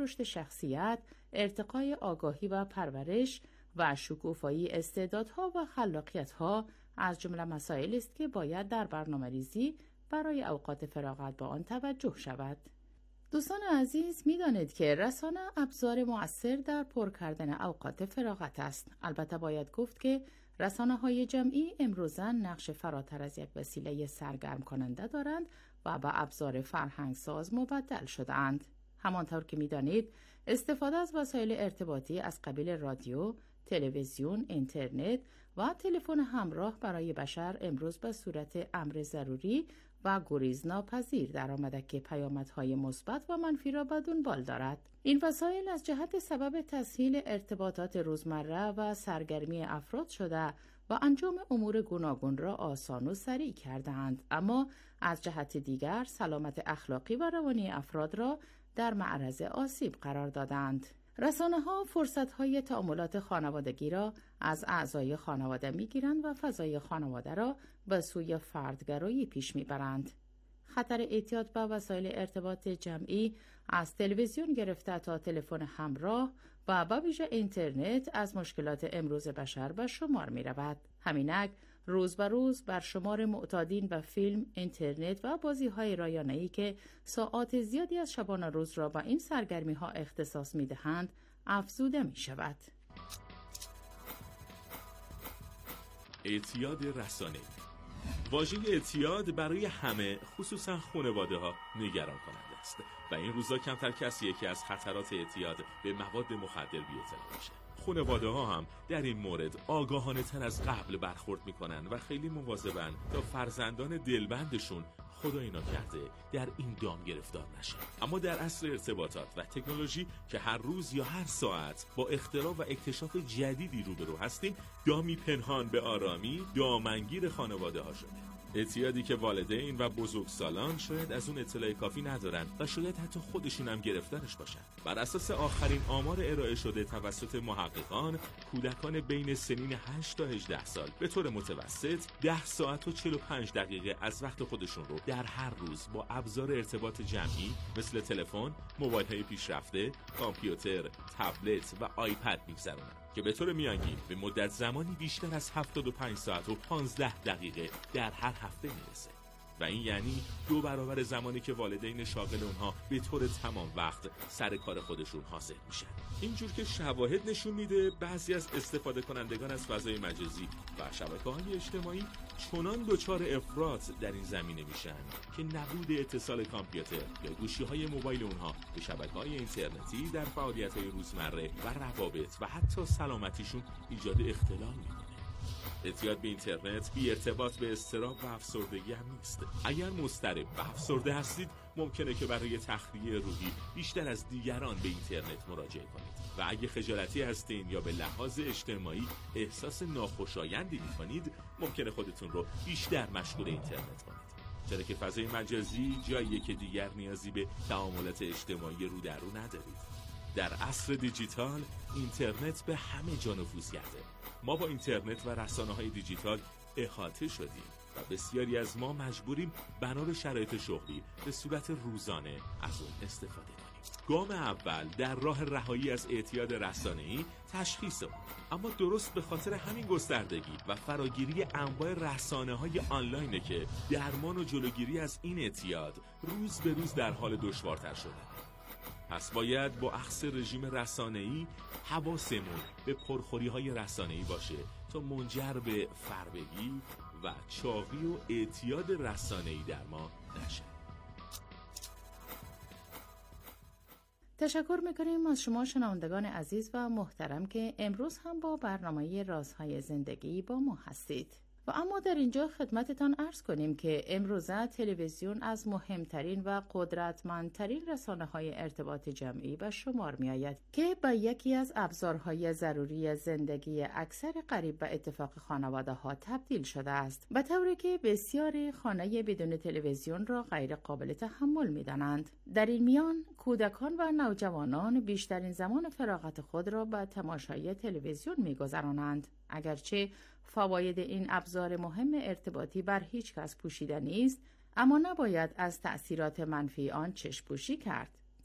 رشد شخصیت، ارتقای آگاهی و پرورش و شکوفایی استعدادها و خلاقیت‌ها از جمله مسائلی است که باید در برنامه‌ریزی برای اوقات فراغت با آن توجه شود. دوستان عزیز، می‌دانید که رسانه ابزار مؤثر در پر کردن اوقات فراغت است. البته باید گفت که رسانه‌های جمعی امروزاً نقش فراتر از یک وسیله سرگرم کننده دارند و به ابزار فرهنگساز مبدل شده‌اند. همانطور که می‌دانید، استفاده از وسایل ارتباطی از قبیل رادیو، تلویزیون، اینترنت و تلفن همراه برای بشر امروز به صورت امر ضروری و گریزناپذیر درآمده که پیامدهای مثبت و منفی را به دنبال دارد. این وسایل از جهت سبب تسهیل ارتباطات روزمره و سرگرمی افراد شده و انجام امور گوناگون را آسان و سریع کردند، اما از جهت دیگر سلامت اخلاقی و روانی افراد را در معرض آسیب قرار دادند. رسانه‌ها فرصت‌های تعاملات خانوادگی را از اعضای خانواده می‌گیرند و فضای خانواده را به سوی فردگرایی پیش می‌برند. خطر اعتیاد به وسایل ارتباط جمعی از تلویزیون گرفته تا تلفن همراه و به ویژه اینترنت از مشکلات امروز بشر به شمار می‌رود. همینک روز به روز بر شمار معتادین به فیلم، اینترنت و بازی‌های رایانه‌ای که ساعات زیادی از شبانه روز را به این سرگرمی‌ها اختصاص می‌دهند افزوده می‌شود. اعتیاد رسانه‌ای. واژه اعتیاد برای همه، خصوصا خانواده‌ها، نگران کننده است و این روزا کمتر کسیه که از خطرات اعتیاد به مواد مخدر بی‌اطلاع باشه. خانواده‌ها هم در این مورد آگاهانه تر از قبل برخورد میکنن و خیلی مواظبن تا فرزندان دلبندشون خدای ناکرده در این دام گرفتار نشن. اما در عصر ارتباطات و تکنولوژی که هر روز یا هر ساعت با اختراع و اکتشاف جدیدی روبرو هستیم، دامی پنهان به آرامی دامنگیر خانواده‌ها شده. اعتیادی که والدین و بزرگسالان شاید از اون اطلاع کافی ندارن و شاید حتی خودشون هم گرفتارش باشن. بر اساس آخرین آمار ارائه شده توسط محققان، کودکان بین سنین 8 تا 18 سال به طور متوسط 10 ساعت و 45 دقیقه از وقت خودشون رو در هر روز با ابزار ارتباط جمعی مثل تلفن، موبایل‌های پیشرفته، کامپیوتر، تبلت و آیپد می‌گذرونن که به طور میانگین به مدت زمانی بیشتر از 75 ساعت و 15 دقیقه در هر هفته میرسه و این یعنی 2 برابر زمانی که والدین شاغل اونها به طور تمام وقت سر کار خودشون حاضر میشن. اینجور که شواهد نشون میده بعضی از استفاده کنندگان از فضای مجازی و شبکه‌های اجتماعی چنان دچار افراط در این زمینه میشن که نبود اتصال کامپیوتر یا گوشی‌های موبایل اونها به شبکه‌های اینترنتی در فعالیت‌های روزمره و روابط و حتی سلامتیشون ایجاد اختلال میکنه. اعتیاد به اینترنت بی ارتباط به اضطراب و افسردگی هم نیست. اگر مضطرب و افسرده هستید ممکنه که برای تخلیه روحی بیشتر از دیگران به اینترنت مراجعه کنید و اگه خجالتی هستین یا به لحاظ اجتماعی احساس ناخوشایندی می‌کنید ممکنه خودتون رو بیشتر مشغول اینترنت کنید، چرا که فضای مجازی جاییه که دیگر نیازی به تعاملات اجتماعی رو در رو ندارید. در عصر دیجیتال اینترنت به همه جا نفوذ کرده. ما با اینترنت و رسانه‌های دیجیتال احاطه شدیم و بسیاری از ما مجبوریم بنا شرایط شغلی به صورت روزانه از اون استفاده کنیم. گام اول در راه رهایی از اعتیاد رسانه‌ای تشخیص اون، اما درست به خاطر همین گستردگی و فراگیری انواع رسانه‌های آنلاینه که درمان و جلوگیری از این اعتیاد روز به روز در حال دشوارتر شده. پس باید با اخذ رژیم رسانه‌ای حواسمون به پرخوری‌های رسانه‌ای باشه تا منجر به فربگی و چاقی و اعتیاد رسانه‌ای در ما نشه. تشکر میکنیم از شما شنوندگان عزیز و محترم که امروز هم با برنامه رازهای زندگی با ما هستید. و اما در اینجا خدمتتان عرض کنیم که امروزه تلویزیون از مهمترین و قدرتمندترین رسانه‌های ارتباط جمعی به شمار می آید که به یکی از ابزارهای ضروری زندگی اکثر قریب و اتفاق خانواده ها تبدیل شده است، به طوری که بسیاری خانه بدون تلویزیون را غیر قابل تحمل می دانند. در این میان کودکان و نوجوانان بیشترین زمان فراغت خود را به تماشای تلویزیون می گذرانند. اگرچه فواید این ابزار مهم ارتباطی بر هیچ کس پوشیده نیست، اما نباید از تأثیرات منفی آن چشم‌پوشی کرد.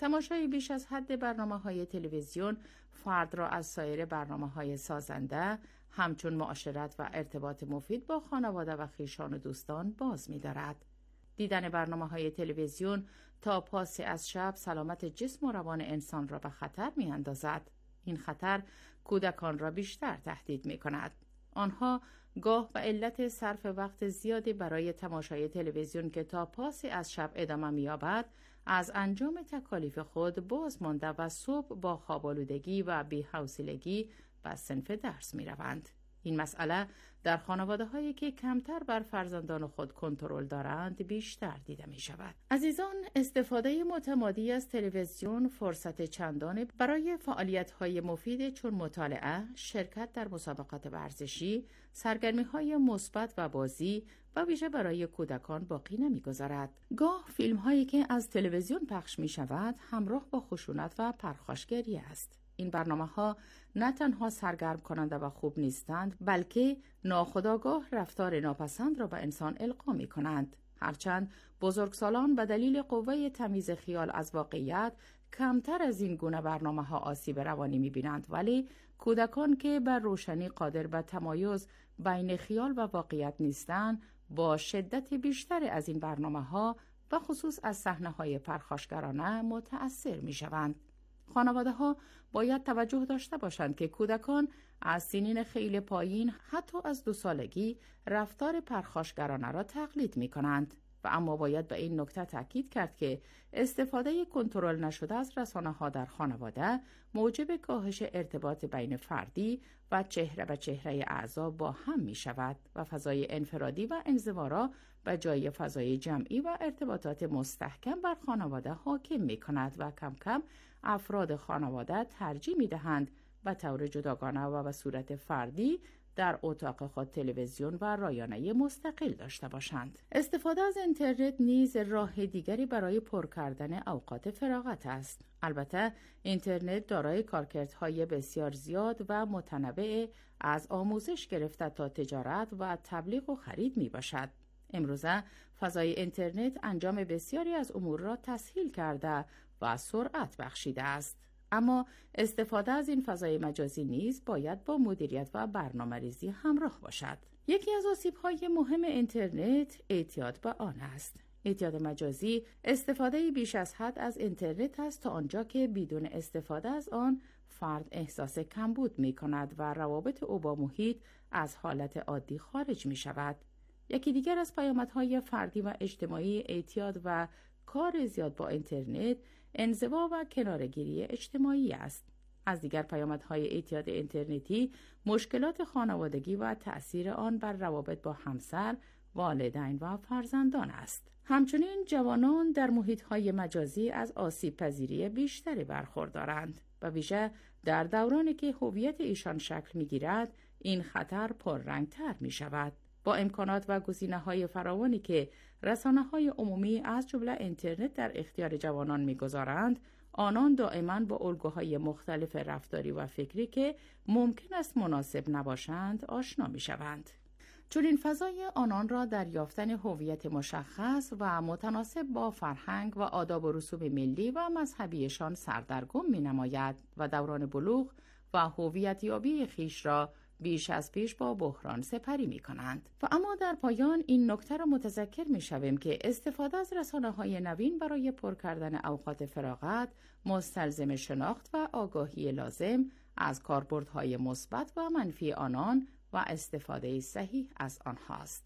تماشای بیش از حد برنامه‌های تلویزیون فرد را از سایر برنامه‌های سازنده همچون معاشرت و ارتباط مفید با خانواده و خویشان و دوستان باز می‌دارد. دیدن برنامه‌های تلویزیون تا پاس از شب سلامت جسم و روان انسان را به خطر می‌اندازد. این خطر کودکان را بیشتر تهدید می‌کند. آنها گاه به علت صرف وقت زیادی برای تماشای تلویزیون که تا پاس از شب ادامه می‌یابد، از انجام تکالیف خود باز مانده و صبح با خواب‌آلودگی و بی‌حوصلگی به صنف درس می‌روند. این مسئله در خانواده‌هایی که کمتر بر فرزندان خود کنترل دارند بیشتر دیده می‌شود. عزیزان، استفاده متمادی از تلویزیون فرصت چندانی برای فعالیت‌های مفید چون مطالعه، شرکت در مسابقات ورزشی، سرگرمی‌های مثبت و بازی و ویژه برای کودکان باقی نمی‌گذارد. گاه فیلم‌هایی که از تلویزیون پخش می‌شود همراه با خشونت و پرخاشگری است. این برنامه‌ها نه تنها سرگرم کننده و خوب نیستند، بلکه ناخودآگاه رفتار ناپسند را به انسان القا می‌کنند. هرچند بزرگسالان به دلیل قوه تمیز خیال از واقعیت کمتر از این گونه برنامه‌ها آسیب روانی می‌بینند، ولی کودکان که بر روشنی قادر به تمایز بین خیال و واقعیت نیستند، با شدت بیشتر از این برنامه‌ها و خصوص از صحنه‌های پرخاشگرانه متأثر می‌شوند. خانواده‌ها باید توجه داشته باشند که کودکان از سنین خیلی پایین، حتی از 2 سالگی، رفتار پرخاشگرانه را تقلید می‌کنند و اما باید به این نکته تاکید کرد که استفاده کنترل نشده از رسانه‌ها در خانواده موجب کاهش ارتباط بین فردی و چهره به چهره اعضا با هم می‌شود و فضای انفرادی و انزوا به جای فضای جمعی و ارتباطات مستحکم بر خانواده حاکم می‌کند و کم کم افراد خانواده ترجیح می‌دهند به طور جداگانه و به صورت فردی در اتاق خود تلویزیون و رایانه مستقل داشته باشند. استفاده از اینترنت نیز راه دیگری برای پر کردن اوقات فراغت است. البته اینترنت دارای کارکردهای بسیار زیاد و متنوع از آموزش گرفته تا تجارت و تبلیغ و خرید می باشد. امروزه فضای اینترنت انجام بسیاری از امور را تسهیل کرده و سرعت بخشیده است. اما استفاده از این فضای مجازی نیز باید با مدیریت و برنامه‌ریزی همراه باشد. یکی از آسیب‌های مهم اینترنت اعتیاد به آن است. اعتیاد مجازی استفاده بیش از حد از اینترنت است تا آنجا که بدون استفاده از آن فرد احساس کمبود می‌کند و روابط او با محیط از حالت عادی خارج می‌شود. یکی دیگر از پیامدهای فردی و اجتماعی اعتیاد و کار زیاد با اینترنت انزوا و کناره‌گیری اجتماعی است. از دیگر پیامدهای اعتیاد اینترنتی مشکلات خانوادگی و تأثیر آن بر روابط با همسر، والدین و فرزندان است. همچنین جوانان در محیط‌های مجازی از آسیب پذیری بیشتری برخوردارند و ویژه در دورانی که هویت ایشان شکل می‌گیرد، این خطر پررنگ‌تر می‌شود. با امکانات و گزینه‌های فراوانی که رسانه‌های عمومی از جمله اینترنت در اختیار جوانان می‌گذارند، آنان دائما با الگوهای مختلف رفتاری و فکری که ممکن است مناسب نباشند آشنا می‌شوند. چون این فضای آنان را در یافتن هویت مشخص و متناسب با فرهنگ و آداب و رسوم ملی و مذهبیشان سردرگم می‌نماید و دوران بلوغ و هویت یابی خویش را بیش از پیش با بحران سپری می کنند. و اما در پایان این نکته را متذکر می شویم که استفاده از رسانه‌های نوین برای پر کردن اوقات فراغت مستلزم شناخت و آگاهی لازم از کاربردهای مثبت و منفی آنان و استفاده صحیح از آنهاست.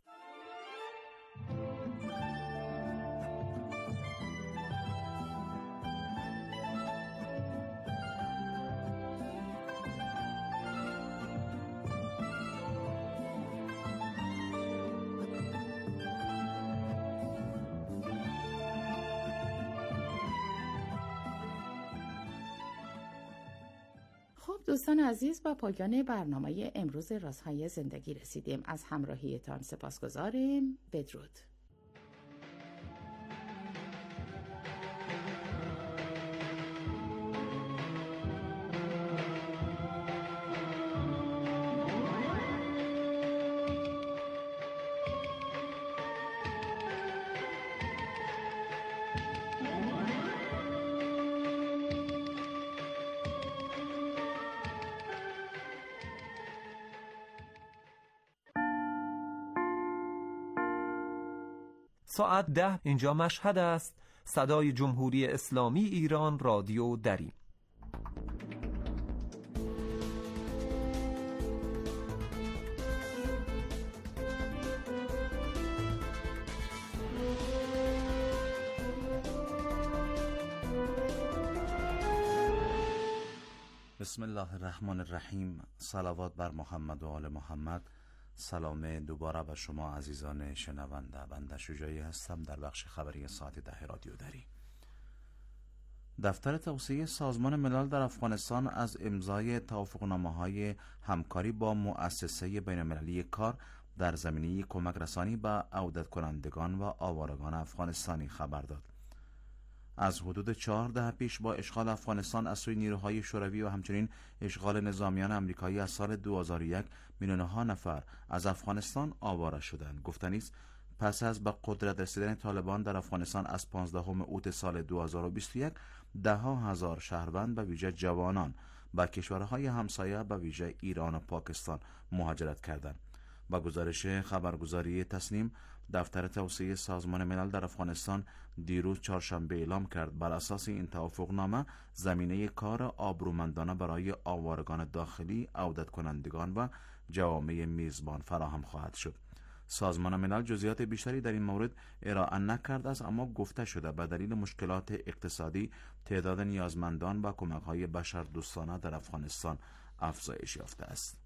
خب دوستان عزیز، با پایان برنامه امروز رازهای زندگی رسیدیم. از همراهیتان سپاسگزاریم. بدرود. ساعت 10 اینجا مشهد است. صدای جمهوری اسلامی ایران، رادیو دری. بسم الله الرحمن الرحیم. صلوات بر محمد و آل محمد. سلام دوباره به شما عزیزان شنونده. بنده شجاعی هستم در بخش خبری ساعت 10 رادیو دری. دفتر توسعه سازمان ملل در افغانستان از امضای توافقنامه‌های همکاری با مؤسسه بین‌المللی کار در زمینه کمک رسانی به عودت کنندگان و آوارگان افغانستانی خبر داد. از حدود 4 دهه پیش با اشغال افغانستان از سوی نیروهای شوروی و همچنین اشغال نظامیان آمریکایی از سال 2001 میلیون‌ها نفر از افغانستان آواره شدند. گفتنی است پس از به قدرت رسیدن طالبان در افغانستان از 15 اوت سال 2021 ده‌ها هزار شهروند به ویژه جوانان به کشورهای همسایه به ویژه ایران و پاکستان مهاجرت کردند. با گزارش خبرگزاری تسنیم، دفتر توسعه سازمان ملل در افغانستان دیروز چهارشنبه اعلام کرد بر اساس این توافقنامه زمینه کار آبرومندانه برای آوارگان داخلی، عودت کنندگان و جوامع میزبان فراهم خواهد شد. سازمان ملل جزئیات بیشتری در این مورد ارائه نکرد است، اما گفته شده به دلیل مشکلات اقتصادی تعداد نیازمندان با کمک‌های بشردوستانه در افغانستان افزایش یافته است.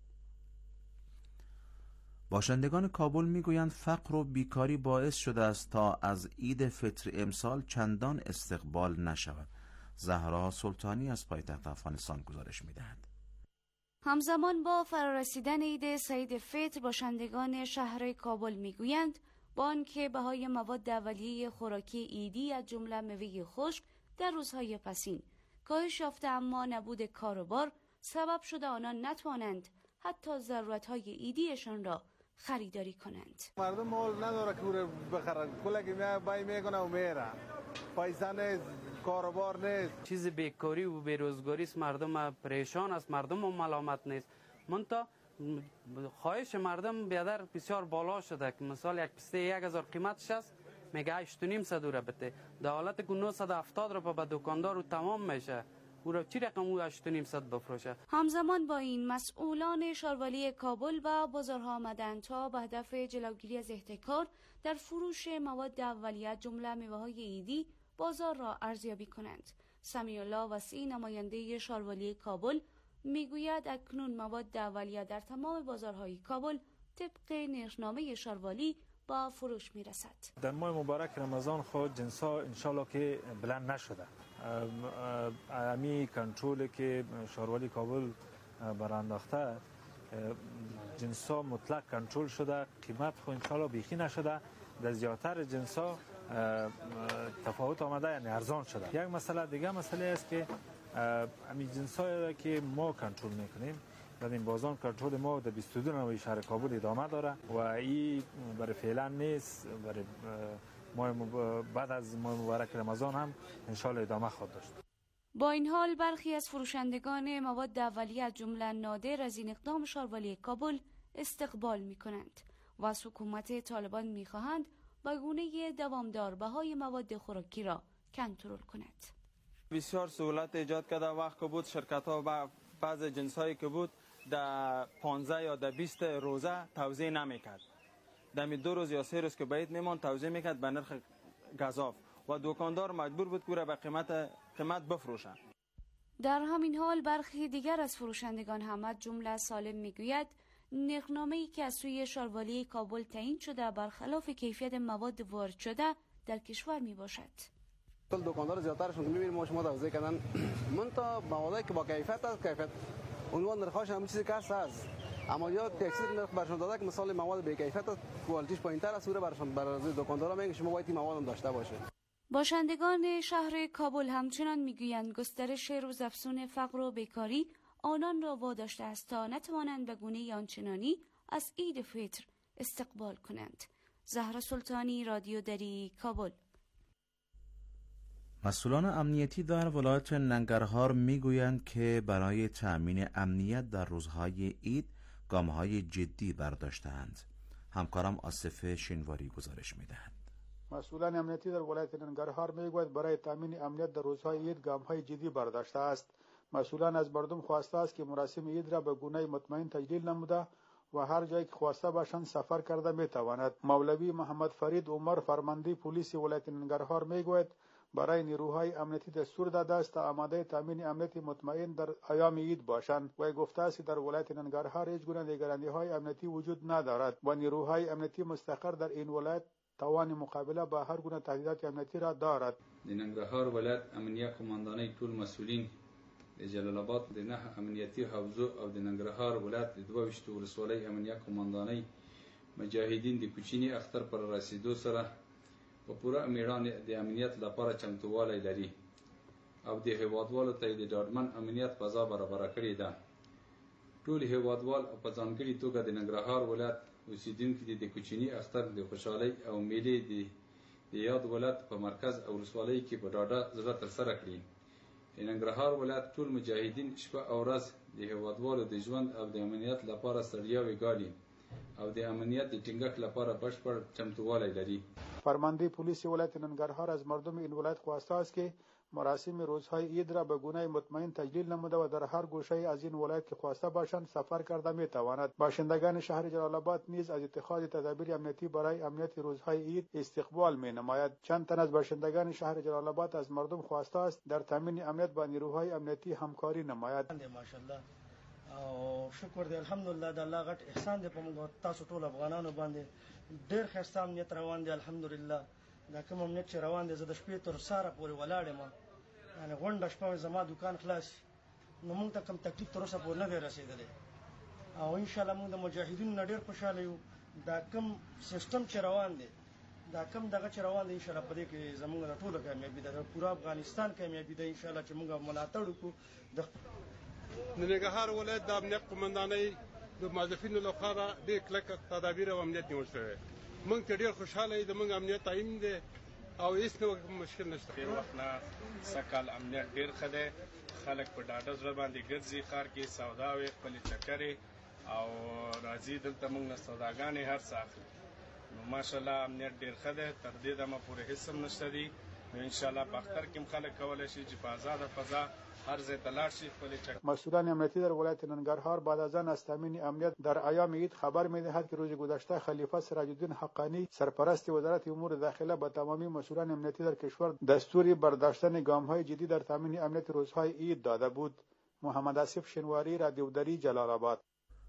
باشندگان کابل میگویند فقر و بیکاری باعث شده است تا از عید فطر امسال چندان استقبال نشود. زهرا سلطانی از پایتخت افغانستان گزارش میدهد. همزمان با فرارسیدن عید سعید فطر، باشندگان شهر کابل میگویند با آنکه بهای مواد اولیه خوراکی عیدی از جمله میوه خشک در روزهای پسین کاهش یافته، اما نبود کار و بار سبب شده آنان نتوانند حتی ضرورت‌های عیدیشان را خریداری کنند. مردم مال نداره که بخرن، کلگی بای میکنه و میره، پیسه نیست، کاروبار نیست. چیز بیکاری و بیروزگاری است، مردم پریشان است، مردم ملامت نیست. منتها خواهش مردم بیادر بسیار بالا شده که مثال یک پسته 1000 قیمتش است، میگه 8500 را بده، در حالت که 970 را به دکاندار و تمام میشه، او را چی رقم او 8500 بفروشه. همزمان با این مسئولان شاروالی کابل و بازارها آمدند تا به هدف جلوگیری از احتکار در فروش مواد اولیه جمله میوه‌های عیدی بازار را ارزیابی کنند. سمیع الله وسیع، نماینده شاروالی کابل، میگوید اکنون مواد اولیه در تمام بازارهای کابل طبق نرخنامه شاروالی با فروش میرسد. در ماه مبارک رمضان خود جنسا انشالله که بلند نشده. امی کنترل که شاروالی کابل برانداخته جنسا مطلق کنترل شده، قیمت خود انشالله بیخی نشده، در زیادتر جنسا تفاوت آمده، یعنی ارزان شده. یک مسئله دیگه مسئله است که امی جنسایی که ما کنترل میکنیم در این بازار کنترل ما در 22 نوع شهر کابل ادامه داره و این برای فعلا نیست، برای بعد از ماه مبارک رمضان هم انشالله ادامه خواهد داشت. با این حال برخی از فروشندگان مواد اولیه از جمله نادر از این اقدام شاروالی کابل استقبال می کنند و از حکومت طالبان می خواهند به گونه دوامدار بهای مواد خوراکی را کنترل کند. بسیار سهولت ایجاد کرده. وقت که بود شرکت ها با بعض جنس هایی که بود در 15 یا در 20 روزه توزیع نمیکرد، در 2 روز یا 3 روز که باید میمان توزیع میکرد به نرخ گزاف و دکاندار مجبور بود که به قیمت بفروشن. در همین حال برخی دیگر از فروشندگان هم جمله سالم میگوید نرخنامه‌ای که از سوی شاروالی کابل تعیین شده برخلاف کیفیت مواد وارد شده در کشور می باشد. کل دکاندار زیادترشون که می‌بینیم ما توزیع کردن منتها موادی که با کیفیت است، کیفیت عنوان نرخش همون چیزی که هست، اما یا تکثیر نرخ برشون داده که مثلا مواد به کیفیت است، کوالیتیش پایین‌تر است، برشون برای دکاندارا میگه شما باید این مواد هم داشته باشه. باشندگان شهر کابل همچنان میگویند گسترش روزافزون فقر و بیکاری آنان را واداشته است تا نتوانند به گونه آنچنانی از عید فطر استقبال کنند. زهرا سلطانی، رادیو دری، کابل. مسئولان امنیتی در ولایت ننگرهار میگویند که برای تأمین امنیت در روزهای عید گام‌های جدی برداشته‌اند. همکارم آصف شینواری گزارش می‌دهد. مسئولان امنیتی در ولایت ننگرهار میگوید برای تامین امنیت در روزهای عید گام‌های جدی برداشته است. مسئولان از مردم خواسته است که مراسم عید را به گونه مطمئن تجلیل نموده و هر جایی که خواسته باشند سفر کرده میتواند. مولوی محمد فرید عمر فرمانده پلیس ولایت ننگرهار میگوید برای نیروهای امنیتی دستور داده است تا آماده تامین امنیت مطمئن در ایام عید باشند. و گفته است در ولایت ننگرهار هیچ گونه نگرانی‌های امنیتی وجود ندارد و نیروهای امنیتی مستقر در این ولایت توان مقابله با هر گونه تهدیدات امنیتی را دارد. د ننګرهار ولایت امنیه قماندانۍ ټول مسؤلین د جلال آباد د نه امنیتي حوزو او د ننګرهار ولایت د 22 ولسوالۍ امنیه قماندانۍ مجاهدین د کوچني اختر پر رسیدو سره په پوره میړانه د امنیت لپاره چمتووالی لري او د هیوادوالو ته د ډاډمن امنیت فضا برابر کړې ده. ټول هیوادوال په ځانګړي توګه د ننګرهار ولایت اوسیدونکو د کوچني اختر د خوشحالۍ او میلې د یاد ولایت په مرکز او ولسوالۍ کې په ډاډه زړه ترسره کړي. د ننګرهار ولایت ټول مجاهدین شپه او ورځ د هیوادوالو د ژوند او د امنیت لپاره ستړیاوې ګالي او د امنیت د ټینګښت لپاره بشپړ چمتووالی لري. فرمانده پلیس ولایت ننگرهار از مردم این ولایت خواسته است که مراسم روزهای عید را به گونه مطمئن تجلیل نموده و در هر گوشه از این ولایت که خواسته باشند سفر کرده میتواند. باشندگان شهر جلال آباد نیز از اتخاذ تدابیر امنیتی برای امنیت روزهای عید استقبال می نماید. چند تن از باشندگان شهر جلال آباد از مردم خواسته است در تامین امنیت با نیروهای امنیتی همکاری نماید. ماشاءالله او شکر دی الحمدلله د الله غټ احسان دی په موږ تاسو ټول افغانانو باندې ډیر ښه امنیت روان دی الحمدلله. دا کوم امنیت چې روان دی زه د شپې تر ساره پورې ولاړ یم یعنی غونډه شپه زما دکان خلاص نو موږ ته کوم تکلیف تر اوسه پورې نه دی رسېدلی او انشاءالله موږ د مجاهدینو نه ډېر خوشحاله یو. دا کوم سیستم چې روان دی دا کوم دغه چې روان دی انشاءالله په دې کې زموږ د ټولو کامیابي ده د پوره افغانستان کامیابي ده انشاءالله چې موږ ملاتړ وکړو. د ننګرهار ولایت د امنیت قمندانۍ د موظفینو لخوا ډېر کلک تدابیر او امنیت نیول شوی. موږ ته ډېر خوشحاله یو د موږ امنیت تعین دی او هیڅ نوع مشکل نشته. ډېر وخت نه سږکال امنیت ډېر ښه دی. خلک په ډاډه زړه باندې ګرځي ښار کې سوداوې خپلې چکرې او راځي دلته موږ نه سوداګانې هر څه اخلي. نو ماشاءالله امنیت ډېر ښه دی. تر دې دمه پورې هیڅ هم نشته دي. نو انشاءالله په اختر کې هم خلک کولی شي چې په آزاده فضا هر ځای ته لاړ شي خپلې چکرې. مسئولان امنیتی در ولایت ننگرهار بعد از آن از تامین امنیت در ایام عید خبر می‌دهد که روز گذشته خلیفه سراج الدین حقانی سرپرست وزارت امور داخله به تمامی مسئولان امنیتی در کشور دستوری برداشتن گام‌های جدی در تامین امنیت روزهای عید داده بود. محمد آصف شنواری، رادیو دری، جلال آباد.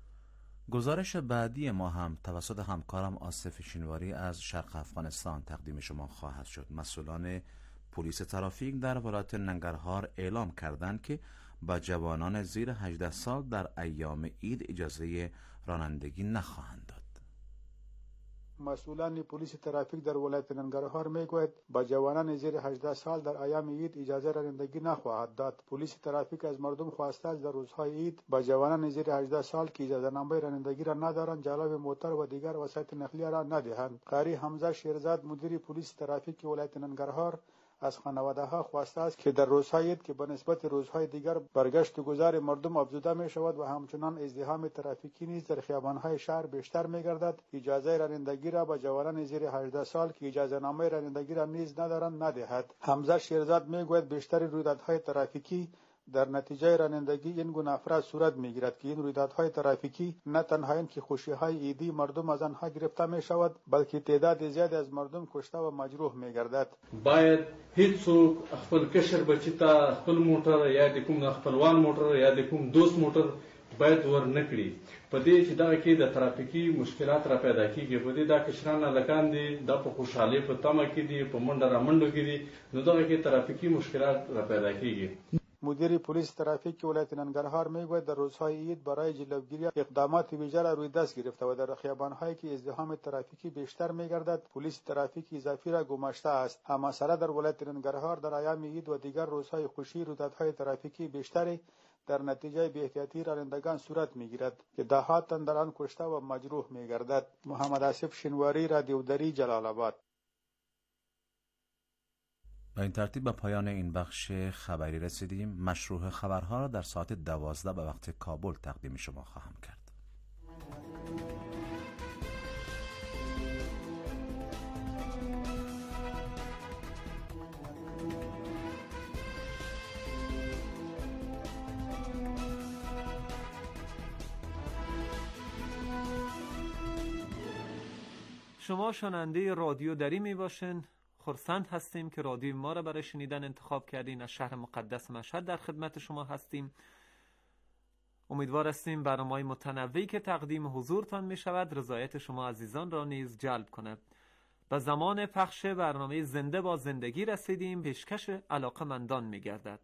گزارش بعدی ما هم توسط همکارم آصف شنواری از شرق افغانستان تقدیم شما خواهد شد. مسئولان پلیس ترافیک در ولایت ننگرهار اعلام کردند که به جوانان زیر 18 سال در ایام عید اجازه رانندگی نخواهند داد. مسئولان پلیس ترافیک در ولایت ننگرهار میگوید با جوانان زیر 18 سال در ایام عید اجازه رانندگی نخواهد داد. پلیس ترافیک از مردم خواسته است در روزهای عید با جوانان زیر 18 سال که اجازه نامه رانندگی را ندارند جلب موتر و دیگر وسایل نقلیه را ندهند. قاری حمزه شیرزاد مدیر پلیس ترافیک ولایت ننگرهار از خانواده ها خواسته است که در روزهای عید که به نسبت روزهای دیگر برگشت و گذار مردم افزوده می شود و همچنان ازدحام ترافیکی نیز در خیابانهای شهر بیشتر می گردد اجازه رانندگی را به جوانان زیر 18 سال که اجازه نامه رانندگی را نیز ندارند ندهد. حمزه شیرزاد می گوید بیشتر رویدادهای ترافیکی در نتیجه رانندگی این گونه افراد صورت میگیرد که این رویدادهای ترافیکی نه تنها این که خوشیهای عیدی مردم از آنها گرفته می شود بلکه تعداد زیادی از مردم کشته و مجروح می گردد. باید هیڅوک خپل کشر بچی ته خپل موټر یا د کوم خپلوان موټر یا د کوم دوست موټر باید ور نکړي. په دې چې دا کې د ترافیکي مشکلات را پیدا کیږي. په دې دا کشران لکان دي د په خوشحالي په تمه کې دي په منډه را منډو کې دي نو دا کې ترافیکي مشکلات را پیدا کیږي. مدیر پلیس ترافیک ولایت ننگرهار میگوید در روزهای عید برای جلوگیری اقدامات ویژه را روی دست گرفته و در خیابان‌هایی که ازدحام ترافیکی بیشتر میگردد پلیس ترافیک اضافی را گماشته است. هم مسئله در ولایت ننگرهار در ایام عید و دیگر روزهای خوشی رویدادهای ترافیکی بیشتری در نتیجه بی‌احتیاطی رانندگان صورت میگیرد که ده‌ها تن در آن کشته و مجروح میگردد. محمد آصف شنواری، رادیو دری، جلال آباد. با این ترتیب به پایان این بخش خبری رسیدیم. مشروع خبرها را در ساعت 12 به وقت کابل تقدیم شما خواهم کرد. شما شنونده رادیو دری می باشین. خرسند هستیم که رادیو ما را برای شنیدن انتخاب کردین. از شهر مقدس مشهد در خدمت شما هستیم. امیدوار هستیم برنامه‌های متنوعی که تقدیم حضورتان می شود رضایت شما عزیزان را نیز جلب کنه. به زمان پخش برنامه زنده با زندگی رسیدیم. پیشکش علاقه‌مندان می گردد.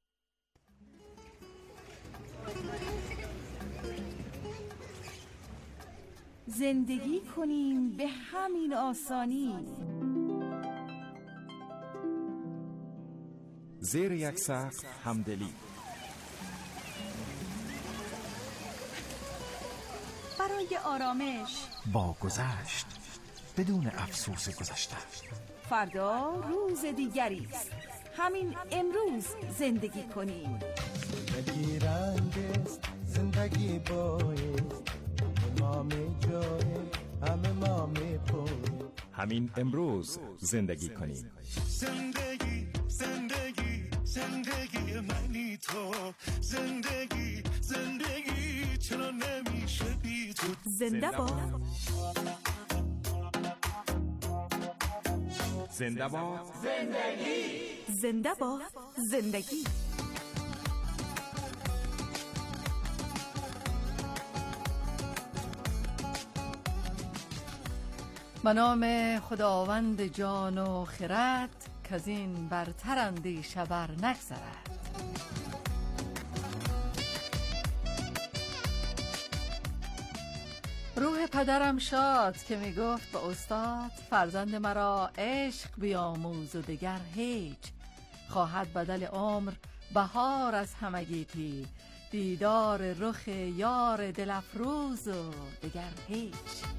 زندگی کنیم به همین آسانی. زیر یک سقف همدلی. برای آرامش با گذشت بدون افسوس گذشته. فردا روز دیگری است. همین امروز زندگی کنیم. زندگی رنگ است، زندگی بایست، ما می جای همه ما می پوی. همین امروز زندگی کنیم. زندگی زندگی زندگی منی تو، زندگی زندگی چرا نمیشه بی تو. زنده باد، زنده باد زندگی، زنده باد زندگی. به نام خداوند جان و خرد که از این برتر اندیشه بر نگذرد. روح پدرم شاد که می گفت به استاد فرزند مرا عشق بیاموز و دگر هیچ. خواهد بدل عمر بهار از همگیتی، دیدار رخ یار دل افروز و دگر هیچ.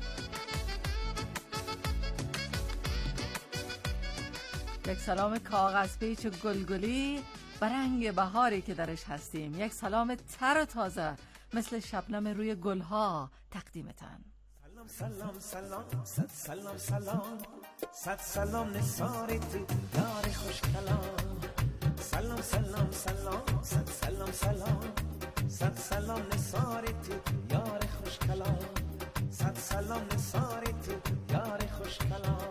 یک سلام کاغذ پیچ و گلگلی به رنگ بهاری که درش هستیم. یک سلام تر و تازه مثل شبنم روی گلها تقدیمتن. سلام سلام سلام صد سلام سلام صد سلام نثار تو یار خوش کلام. سلام سلام سلام صد سلام سلام صد سلام نثار تو یار خوش کلام. صد سلام نثار تو یار خوش کلام.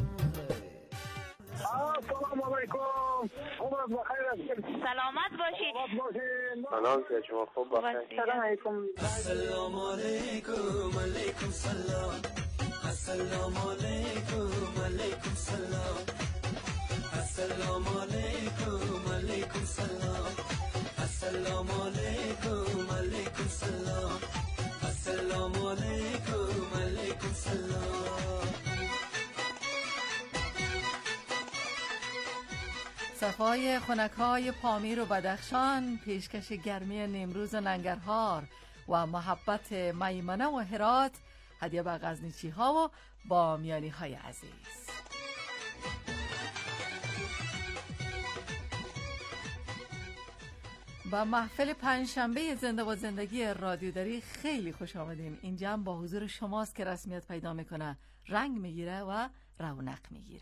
سلام علیکم. عمرت بخیر است. سلامت باشید. سلام که شما خوب باشید. سلام علیکم. السلام علیکم. علیکم سلام. السلام علیکم. علیکم سلام. السلام علیکم. علیکم سلام. السلام علیکم. علیکم سلام. السلام علیکم. علیکم سلام. صفای خنک‌های پامیر و بدخشان، پیشکش گرمی نیمروز و ننگرهار و محبت میمنه و هرات، هدیه به غزنیچی‌ها و بامیانی‌های عزیز. با محفل پنجشنبه زنده و زندگی رادیو دری خیلی خوش آمدین. این جمع با حضور شماست که رسمیت پیدا میکنه، رنگ میگیره و رونق میگیره.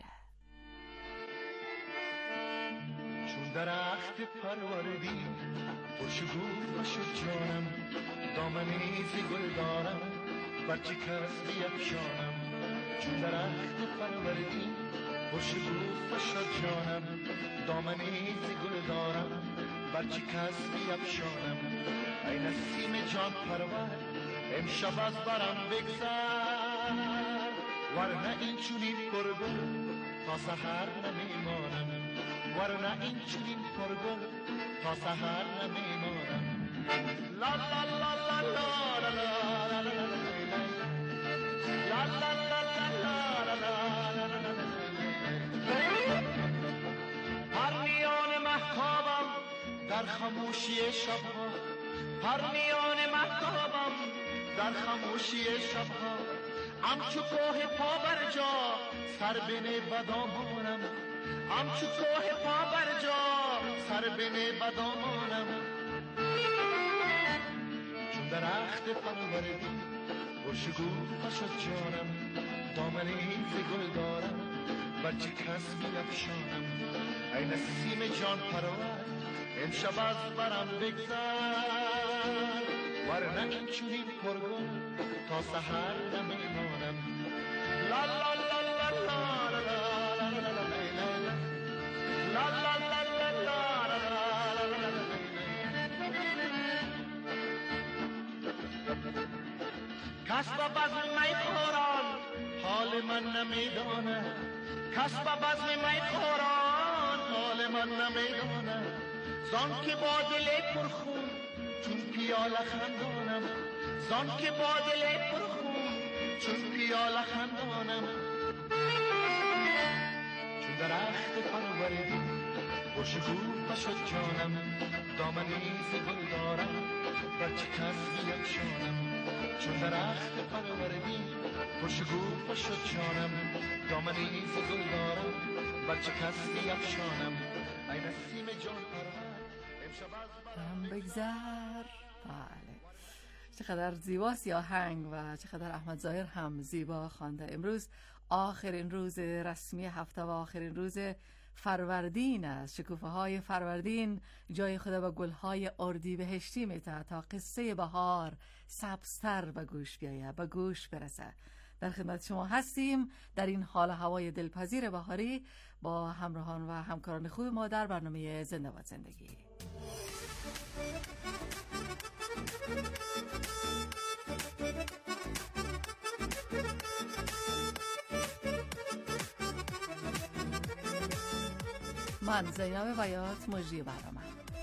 چون درخت پروردی خوشگو باشد جانم، دامنیزی گل دارم برچه کس بیفشانم. چون درخت پروردی خوشگو باشد جانم، دامنیزی گل دارم برچه کس بیفشانم. ای نسیم جان پرور امشب از برم بگذر، ورنه این چونین پرگل تا سحر نمیمانم. ورنه این چنین پرگل تا سحر نمیمانم. لا لا لا لا لا لا لا لا لا لا لا لا. پرنیان مهتابم در خاموشی شبها، پرنیان مهتابم در خاموشی شبها. همچو کوه پا بر جا سر بنه بدامانم، همچو کوه پا بر جا سر بنه بدامانم. چون درخت پروردی خوشگو باشد جانم، دامنی ز گل دارم برچه کس بیفشانم. ای نسیم جان پرور امشب از برم بگذر، ورنه این چنین پرگل تا سحر نمیمانم. کس با بزم می خوران حال من نمیدانه، کس با بزم می خوران حال من نمیدانه، زان که با دل پرخون چون پیاله خندانم، زان که با دل پرخون چون پیاله خندانم، چون درخت پروردی و شکوفه شد جانم، دامنی ز گل دارم بر چه کس بیفشانم، چون درخت پروردی و شکوفه شد جانم، دامنی ز گل دارم بر چه کس بیفشانم، ای نسیم جان پرور امشب از بگذر. بله، چقدر زیباست آهنگ و چقدر احمد ظاهر هم زیبا خوانده. امروز آخرین روز رسمی هفته و آخرین روز فروردین است. شکوفه های فروردین جای خود به گل های اردیبهشتی میده تا قصه بهار سبزتر به گوش بیاید، به گوش برسه. در خدمت شما هستیم در این حال هوای دلپذیر بهاری با همراهان و همکاران خوب ما در برنامه زنده باد زندگی. من زینب بیات مجری برنامه.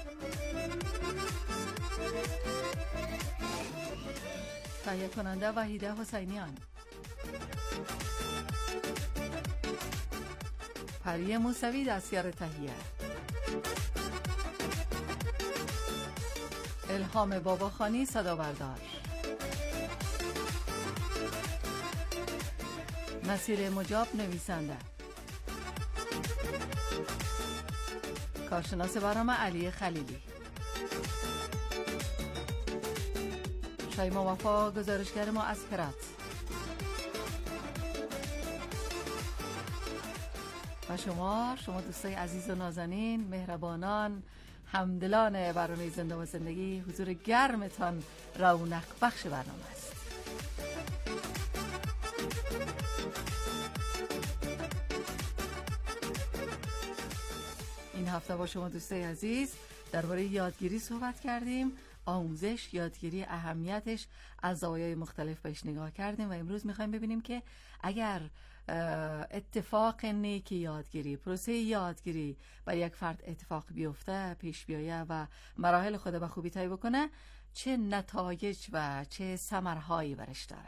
تهیه کننده وحیده حسینیان، پری موسوی دستیار تهیه، الهام باباخانی صدا بردار، نصیر مجاب نویسنده، کارشناس برنامه علی خلیلی، شایما وفا گزارشگر ما از هرات و شما دوستای عزیز و نازنین، مهربانان، همدلان برنامه زنده و زندگی، حضور گرمتان رونق بخش برنامه است. این هفته با شما دوستای عزیز درباره یادگیری صحبت کردیم، آموزش، یادگیری، اهمیتش، از زوایای مختلف بهش نگاه کردیم و امروز میخوایم ببینیم که اگر اتفاق نیک یادگیری، پروسه یادگیری بر یک فرد اتفاق بیفته، پیش بیایه و مراحل خود به خوبی طی بکنه، چه نتایج و چه ثمرهایی برش داره.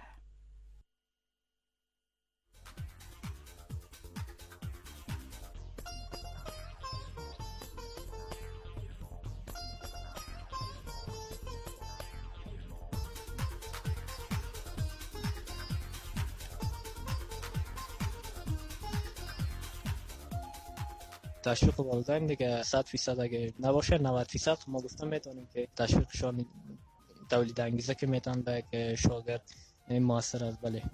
تشویق والدین دیگه 100% اگه نباشه 90% ما گفتم میتونیم که تشویقشان تولید انگیزه که میتونن به که شاگرد موثر است. بله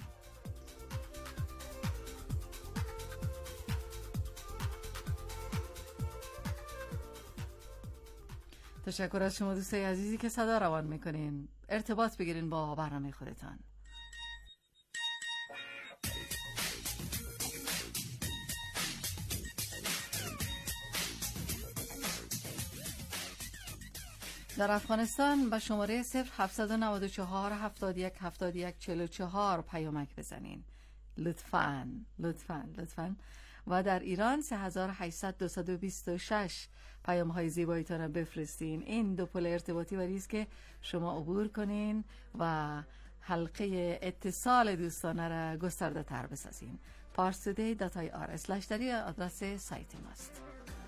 تشکر از شما دوستای عزیزی که صدا روان میکنین. ارتباط بگیرین با برنامه خودتان. در افغانستان به شماره 0794 71 71 44 پیامک بزنین. لطفاً و در ایران 3800 226 پیام های زیباییتان را بفرستین. این دو پل ارتباطی وریست که شما عبور کنین و حلقه اتصال دوستانه را گسترده تر بسازین. parstoday.ir/ در آدرس سایت ماست.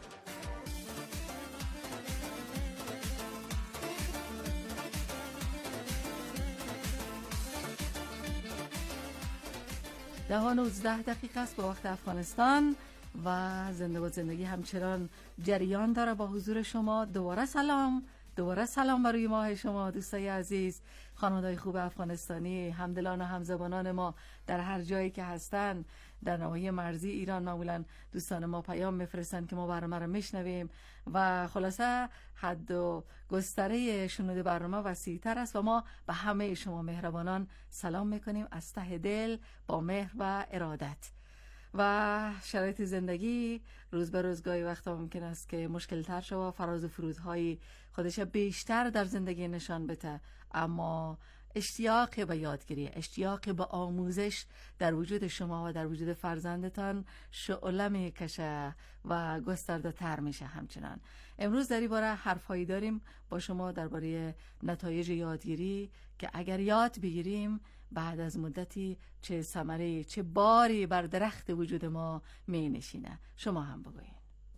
ده و 19 دقیقه است به وقت افغانستان و زنده و زندگی همچنان جریان داره با حضور شما. دوباره سلام بر روی ماه شما دوستای عزیز، خانواده‌های خوب افغانستانی، همدلان و همزبانان ما در هر جایی که هستن. در نواحی مرزی ایران معمولا دوستان ما پیام میفرستن که ما برنامه رو میشنویم و خلاصه حد و گستره شنود برنامه وسیع‌تر است و ما به همه شما مهربانان سلام میکنیم از ته دل با مهر و ارادت. و شرایط زندگی روز به روز گاهی وقتا ممکن است که مشکل تر شد و فراز و فرودهای خودش بیشتر در زندگی نشان بده، اما اشتیاق به یادگیری، اشتیاق به آموزش در وجود شما و در وجود فرزندتان شعله میکشه و گسترده تر میشه. همچنان امروز در این باره حرفایی داریم با شما درباره نتایج یادگیری که اگر یاد بگیریم بعد از مدتی چه ثمره چه باری بر درخت وجود ما می نشینه. شما هم بگوین.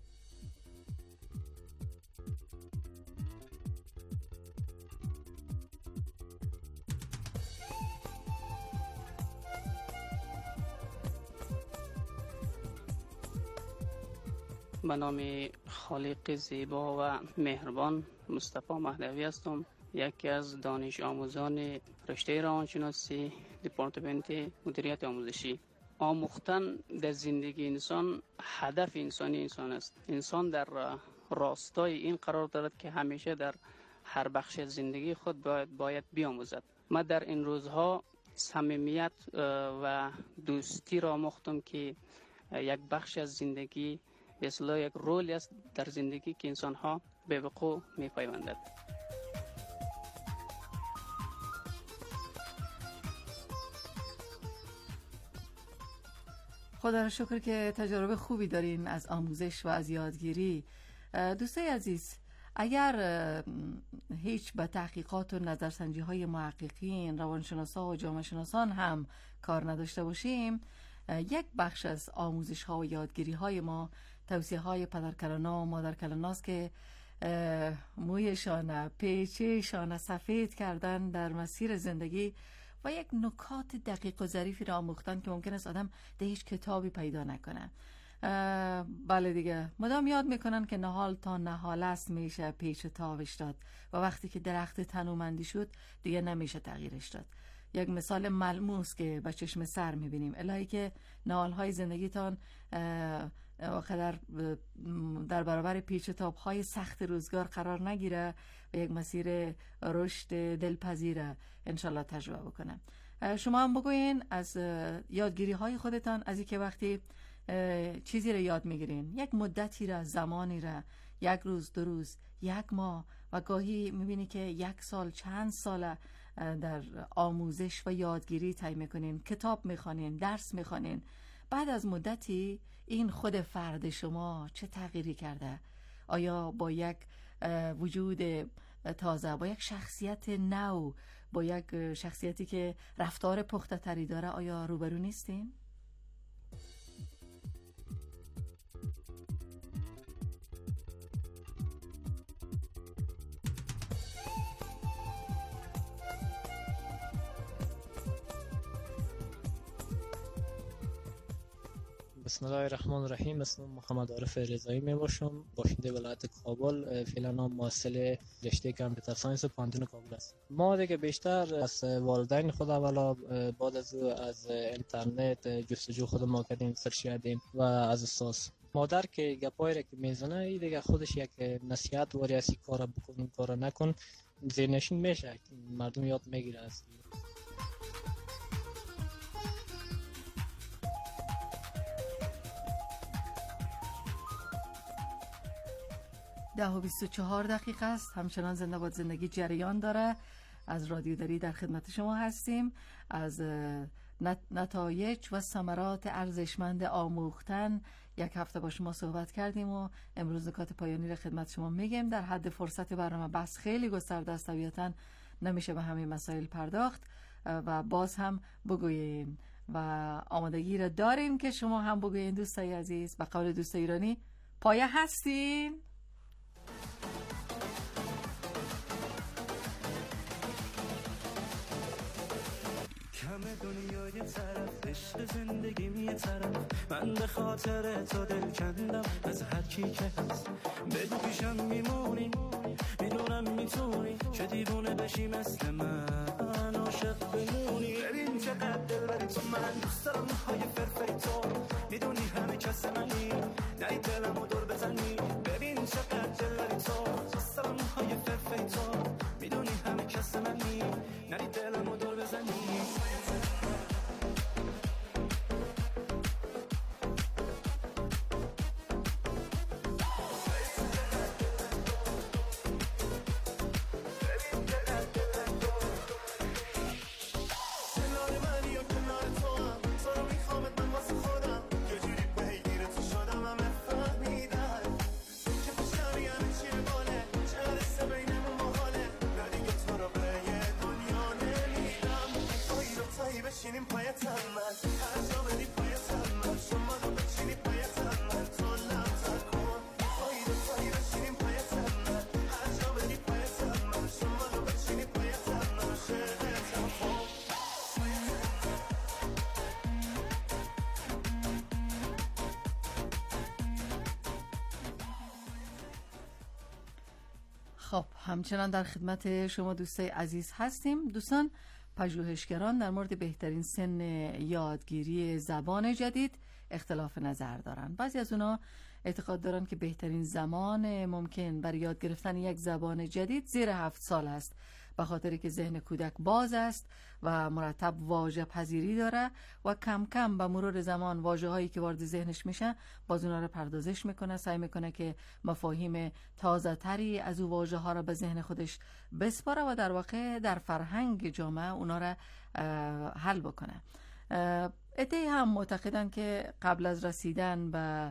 به نام خالق زیبا و مهربان مصطفی مهدوی هستم، یکی از دانش آموزان رشته روانشناسی دپارتمنت مدیریت آموزشی. آموختن در زندگی انسان هدف انسانی است. انسان در راستای این قرار دارد که همیشه در هر بخش زندگی خود باید بیاموزد. ما در این روزها صمیمیت و دوستی را آموختم که یک بخش از زندگی به اصطلاح یک رولی است در زندگی که انسان ها به وقوع می پیوندد. خدا را شکر که تجربه خوبی دارین از آموزش و از یادگیری. دوستای عزیز، اگر هیچ به تحقیقات و نظرسنجی های محققین، روانشناسا و جامعه شناسان هم کار نداشته باشیم، یک بخش از آموزش ها و یادگیری های ما توصیه های پدرکلانا و مادرکلانا است که مویشان پیچشان سفید کردن در مسیر زندگی و یک نکات دقیق و ظریفی را آموختن که ممکن است آدم در هیچ کتابی پیدا نکنه. بله دیگه، مدام یاد میکنن که نهال تا نهال است میشه پیچ تاوش داد و وقتی که درخت تنومندی شد دیگه نمیشه تغییرش داد. یک مثال ملموس که با چشم سر میبینیم، الهی که نهالهای زندگیتان در برابر پیچ تاب‌های سخت روزگار قرار نگیره و یک مسیر رشد دلپذیره انشالله تجربه بکنه. شما هم بگوین از یادگیری های خودتان، از اینکه وقتی چیزی رو یاد میگیرین، یک مدتی را، زمانی را، یک روز، 2 روز، 1 ماه و گاهی میبینی که 1 سال، چند ساله در آموزش و یادگیری طی میکنین، کتاب میخوانین، درس میخوانین، بعد از مدتی این خود فرد شما چه تغییری کرده؟ آیا با یک وجود تازه، با یک شخصیت نو، با یک شخصیتی که رفتار پخته تری داره آیا روبرو نیستین؟ بسم الله الرحمن الرحیم. اسمم محمد عارف رضایی می باشم، باشنده ولایت کابل، فعلا محصل رشته کامپیوتر ساینس پانتون کابل است. ما دیگه بیشتر از والدین خود اولا بعد از اینترنت جستجو خود ما کردیم، سرچ کردیم و از اساس مادر که گپایی را که میزنه این دیگه خودش یک نصیحت واری است، کارا بکن کارا نکن، ذهنشین میشه، مردم یاد میگیره است. 10:24 است. همچنان زنده باد زندگی جریان داره. از رادیو دری در خدمت شما هستیم. از نتایج و ثمرات ارزشمند آموختن یک هفته با شما صحبت کردیم و امروز نکات پایانی را خدمت شما میگیم. در حد فرصت برنامه بس خیلی گسترده است، طبیعتاً نمیشه به همه مسائل پرداخت و باز هم بگوییم و آمادگی را داریم که شما هم بگویین. دوستای عزیز، به قول دوست ایرانی پایه هستین؟ دنیا یه طرف، عشق زندگیم یه طرف، من به خاطر تو دل کندم از هر کی که هست. بگو پیشم میمونی، میدونم میتونی، چه دیوونه بشی مثل من، عاشق بمونی. ببین چقدر دلبری تو، من دوست دارم های فرفری تو، میدونی همه کس منی، نری دلمو دور بزنی. ببین چقدر دلبری تو، دوست دارم های فرفری تو، میدونی همه کس منی، نری دلمو دور بزنی. بشینیم پایت من، هر جا بدی پایت من، شما رو بچینی پایت من، تو لمتر کن میخوایی دوتایی بشینیم پایت من، هر جا بدی پایت من، شما رو بچینی پایت من، شهرتم خوب. خب همچنان در خدمت شما دوستای عزیز هستیم. دوستان، پژوهشگران در مورد بهترین سن یادگیری زبان جدید اختلاف نظر دارند. بعضی از اونا اعتقاد دارند که بهترین زمان ممکن برای یاد گرفتن یک زبان جدید زیر 7 سال است، به خاطری که ذهن کودک باز است و مرتب واژه پذیری داره و کم کم به مرور زمان واژه هایی که وارد ذهنش میشه باز اونا رو پردازش میکنه، سعی میکنه که مفاهیم تازه تری از او واژه ها را به ذهن خودش بسپاره و در واقع در فرهنگ جامعه اونا را حل بکنه. عده‌ای هم معتقدن که قبل از رسیدن به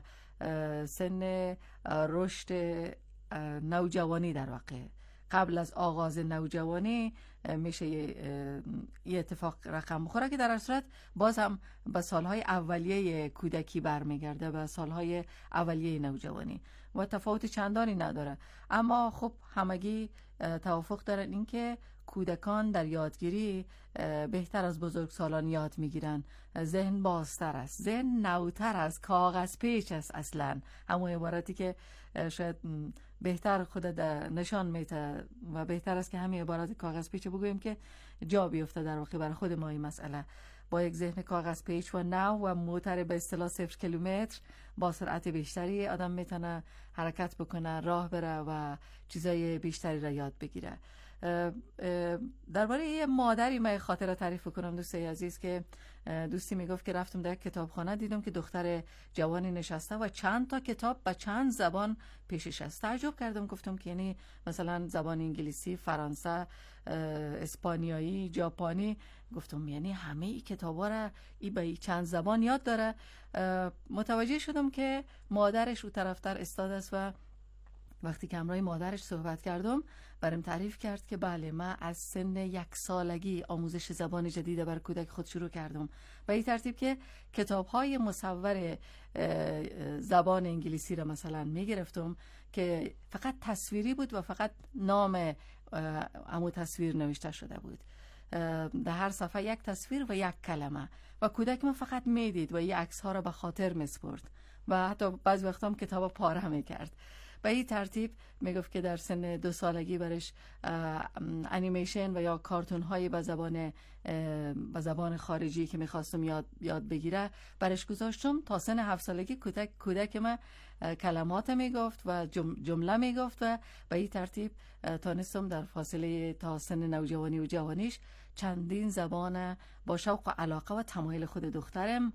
سن رشد نوجوانی، در واقع قبل از آغاز نوجوانی میشه یه اتفاق رقم بخوره که در هر صورت باز هم به سالهای اولیه کودکی برمیگرده، به سالهای اولیه نوجوانی و تفاوت چندانی نداره. اما خب همگی توافق دارن این که کودکان در یادگیری بهتر از بزرگسالان یاد میگیرن. ذهن بازتر است، ذهن نوتر است، کاغذ پیچ است. اصلا همون عبارتی که شاید بهتر خودت نشان میده و بهتر است که همین عبارت کاغذ پیچ بگوییم که جا بیفته در واقع برای خود ما این مسئله. با یک ذهن کاغذ پیچ و نو و موتر به اصطلاح 0 کیلومتر با سرعت بیشتری آدم میتونه حرکت بکنه، راه بره و چیزای بیشتری را یاد بگیره. درباره یه مادری من خاطره تعریف کنم دوستای عزیز که دوستی میگفت که رفتم در کتابخانه دیدم که دختر جوانی نشسته و چند تا کتاب با چند زبان پیشش است. تعجب کردم، گفتم که یعنی مثلا زبان انگلیسی، فرانسه، اسپانیایی، ژاپنی. گفتم یعنی همه ای کتابا را ای به چند زبان یاد داره. متوجه شدم که مادرش او طرفتر استاد است و وقتی که همراه مادرش صحبت کردم برام تعریف کرد که بله من از سن 1 سالگی آموزش زبان جدید بر کودک خود شروع کردم و این ترتیب که کتاب‌های مصور زبان انگلیسی را مثلا می‌گرفتم که فقط تصویری بود و فقط نام امو تصویر نوشته شده بود، در هر صفحه یک تصویر و یک کلمه و کودک من فقط میدید و این عکس‌ها را به خاطر می‌سپرد و حتی بعضی وقتا هم کتاب پاره می‌کرد. به این ترتیب میگفت که در سن 2 سالگی برش انیمیشن و یا کارتون هایی به زبان خارجی که میخواستم یاد بگیره برش گذاشتم. تا سن 7 سالگی کودک ما کلمات میگفت و جمله میگفت و به این ترتیب تانستم در فاصله تا سن نوجوانی و جوانیش چندین زبان با شوق و علاقه و تمایل خود دخترم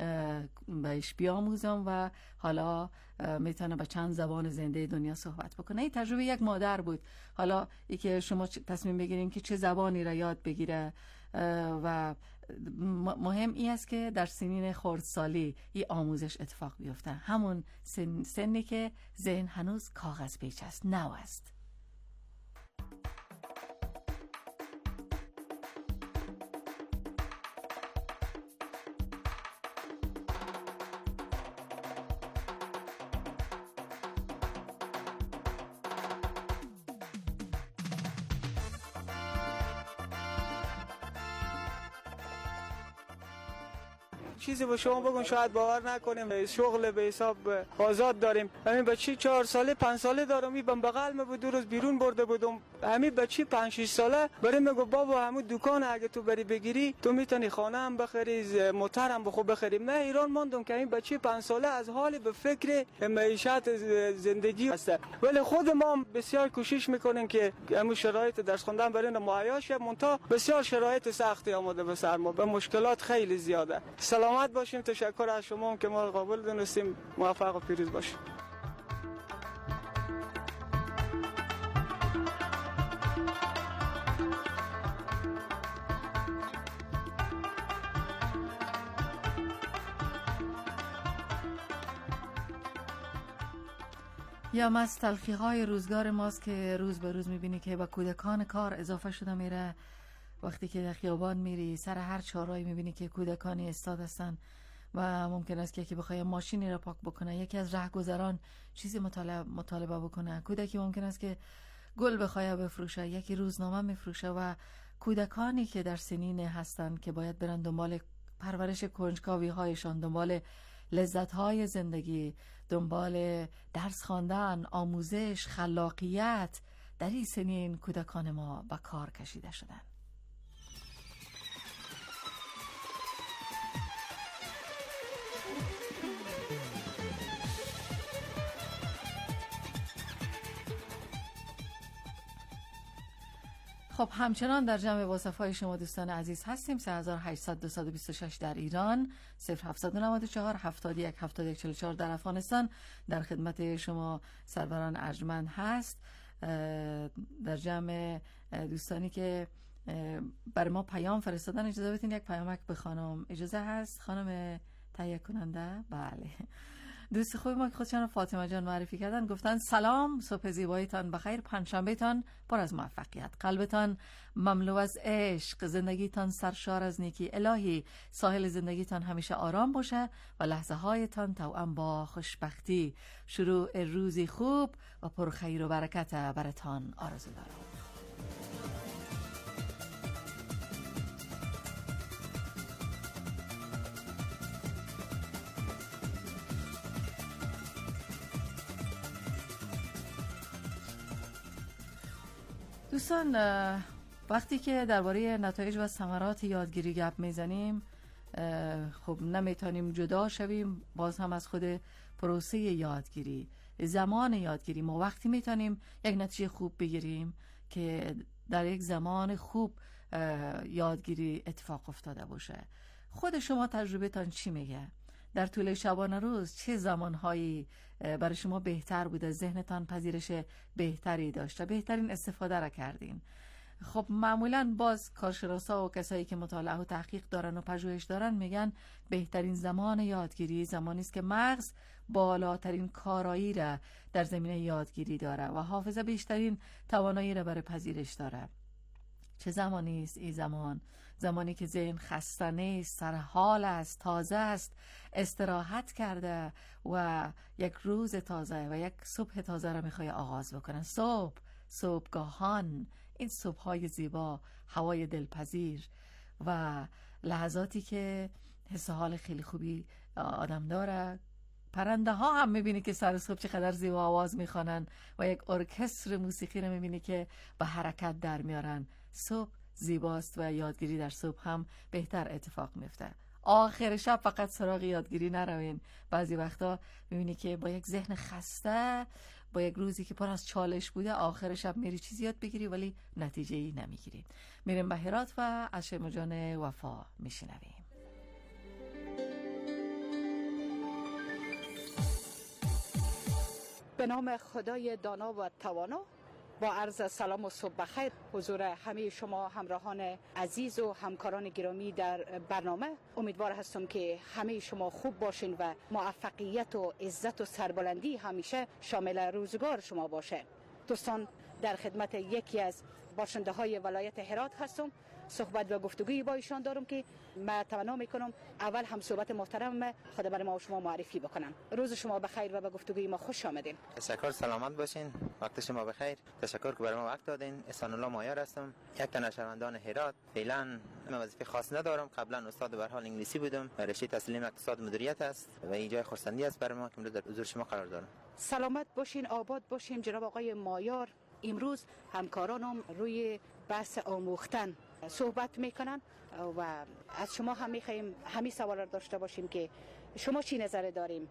بهش بیاموزم و حالا میتونه با چند زبان زنده دنیا صحبت بکنه. این تجربه یک مادر بود. حالا ای که شما تصمیم بگیرین که چه زبانی را یاد بگیره و مهم این است که در سنین خردسالی این آموزش اتفاق بیفته، همون سنی که ذهن هنوز کاغذ پیچ است، نو است. چیزی به شما بگم شاید باور نکنیم، شغل به حساب آزاد داریم. همین بچی 4 ساله 5 ساله دارم، این بغل ما بود، 2 روز بیرون برده بودم. همین بچی 5 6 ساله برای میگه بابا همون دکان اگه تو بری بگیری تو میتونی خانه هم بخری، موتر هم بخو بخری. من ایران ماندم که این بچی 5 ساله از حال به فکر معیشت زندگی هست. ولی خود ما بسیار کوشش میکنیم که همون شرایط درس خوندن برای مهیا شه، منتها بسیار شرایط سختی آمده به سر ما، به مشکلات خیلی زیاده. سلامت باشیم. تشکر از شما که ما قابل دونستیم. موفق و پیروز باشیم. یا از تلخی‌های روزگار ماست که روز به روز می‌بینی که با کودکان کار اضافه شده میره. وقتی که در خیابان میری سر هر چهارراهی می‌بینی که کودکانی استاد هستن و ممکن است که یکی بخواد ماشینی را پاک بکنه، یکی از راهگذران چیزی مطالبه بکنه، کودکی ممکن است که گل بخواد بفروشه، یکی روزنامه میفروشه و کودکانی که در سنین هستن که باید برن دنبال پرورش کنجکاوی‌هایشان، دنبال لذت‌های زندگی، دنبال درس خواندن، آموزش، خلاقیت، در این سنین کودکان ما به کار کشیده شدن. خب همچنان در جمع وصفای شما دوستان عزیز هستیم. 3800 در ایران، 0794 71 71 44 در افغانستان. در خدمت شما سروران ارجمند هست. در جمع دوستانی که برای ما پیام فرستادن اجازه بدین یک پیامک بخوانم. اجازه هست خانم تهیه کننده؟ بله. دوست خوبی ما که خودشان فاطمه جان معرفی کردن گفتن سلام، صبح زیباییتان بخیر، پنجشنبهتان پر از موفقیت، قلبتان مملو از عشق، زندگیتان سرشار از نیکی، الهی ساحل زندگیتان همیشه آرام باشه و لحظه هایتان توأم با خوشبختی. شروع روزی خوب و پر خیر و برکت براتان آرزو دارم. دوستان، وقتی که درباره نتایج و ثمرات یادگیری گپ میزنیم، خب نمیتونیم جدا شویم باز هم از خود پروسه یادگیری، زمان یادگیری. ما وقتی میتونیم یک نتیجه خوب بگیریم که در یک زمان خوب یادگیری اتفاق افتاده باشه. خود شما تجربه تان چی میگه؟ در طول شبانه روز چه زمانهایی برای شما بهتر بوده؟ ذهنتان پذیرش بهتری داشته؟ بهترین استفاده را کردین؟ خب معمولا باز کارشناسا و کسایی که مطالعه و تحقیق دارن و پژوهش دارن میگن بهترین زمان یادگیری زمانی است که مغز بالاترین کارایی را در زمینه یادگیری داره و حافظه بیشترین توانایی را برای پذیرش داره. چه زمانی است این زمان؟ زمانی که ذهن خسته نیست، سر حال است، تازه است، استراحت کرده و یک روز تازه و یک صبح تازه را میخوای آغاز بکنن. صبحگاهان، این صبحهای زیبا، هوای دلپذیر و لحظاتی که حس حال خیلی خوبی آدم داره. پرنده ها هم میبینی که سر صبح چقدر زیبا آواز میخوانن و یک ارکستر موسیقی رو میبینی که به حرکت در میارن. صبح زیباست و یادگیری در صبح هم بهتر اتفاق میفته. آخر شب فقط سراغ یادگیری نروین. بعضی وقتا میبینی که با یک ذهن خسته، با یک روزی که پر از چالش بوده، آخر شب میری چیزی یاد بگیری ولی نتیجه‌ای نمیگیری. میریم به هرات و از شیما جان وفا میشنویم. به نام خدای دانا و توانا، با عرض سلام و صبح بخیر حضور همه شما همراهان عزیز و همکاران گرامی در برنامه. امیدوار هستم که همه شما خوب باشین و موفقیت و عزت و سربلندی همیشه شامل روزگار شما باشه. دوستان، در خدمت یکی از باشنده های ولایت هرات هستم. صحبت و گفتگوی با ایشان دارم که من تمنا میکنم اول هم صحبت محترم خود برای ما و شما معرفی بکنم. روز شما بخیر و به گفتگوی ما خوش آمدین. تشکر، سلامت باشین، وقت شما بخیر. تشکر که برای ما وقت دادین. احسان الله مایار هستم، یک تن از شهروندان هرات. فعلا من وظیفه خاص ندارم. قبلا استاد به هر حال انگلیسی بودم، رشته تحصیلیم اقتصاد مدیریت است و این جای خرسندی است برای ما که امروز در حضور شما قرار دارم. سلامت باشین، آباد باشین جناب آقای مایار. امروز همکارانم روی بحث آموختن صحبت میکنن و از شما هم میخوایم همین سوال داشته باشیم که شما چی نظر داریم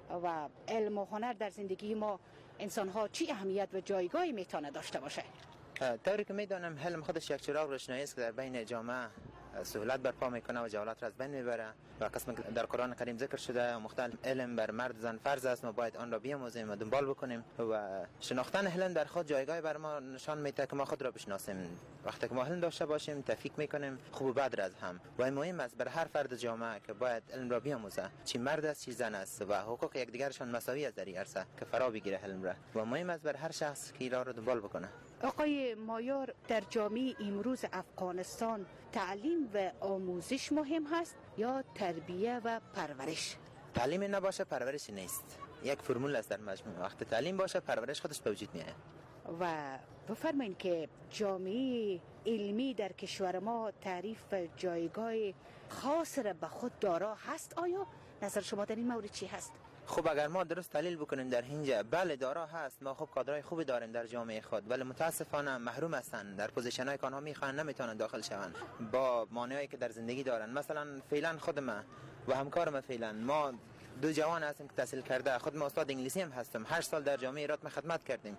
و علم و هنر در زندگی ما انسان ها چی اهمیت و جایگاهی میتونه داشته باشه؟ طوری که میدونم علم خودش یک چراغ روشنایی است که در بین جامعه سهولت برپا میکنه و جهالت را از بین میبره و قسم در قرآن کریم ذکر شده مختل علم بر مرد زن فرض است، ما باید آن را بیاموزیم و دنبال بکنیم و شناختن علم در خود جایگاه بر ما نشان میده که ما خود را بشناسیم. وقتی که ما علم داشته باشیم تفکیک میکنیم خوب و بد را از هم و مهم است بر هر فرد جامعه که باید علم را بیاموزه، چی مرد است چی زن است و حقوق یکدیگرشان مساوی است در این عرصه که فرا بگیره علم را و مهم است بر هر شخص که را دنبال بکنه. آقای مایار، در جامعه امروز افغانستان تعلیم و آموزش مهم هست یا تربیه و پرورش؟ تعلیم نباشه پرورش نیست. یک فرمول است در مجموع. وقت تعلیم باشه پرورش خودش به وجود میاد. و بفرمایین که جامعه علمی در کشور ما تعریف و جایگاه خاص را به خود دارا هست؟ آیا نظر شما در این مورد چی هست؟ خب اگر ما درست تحلیل بکنیم در اینجا بله دارا هست، ما خب کادرای خوبی داریم در جامعه خود، ولی متاسفانه محروم هستند در پوزیشن‌های که آنها میخوان نمیتونن داخل شوند با مانعی که در زندگی دارن. مثلا فعلا خود من و همکارم فعلا ما دو جوان هستیم که تحصیل کرده. خود ما استاد انگلیسی هم هستم، 8 سال در جامعه ایران خدمت کردیم.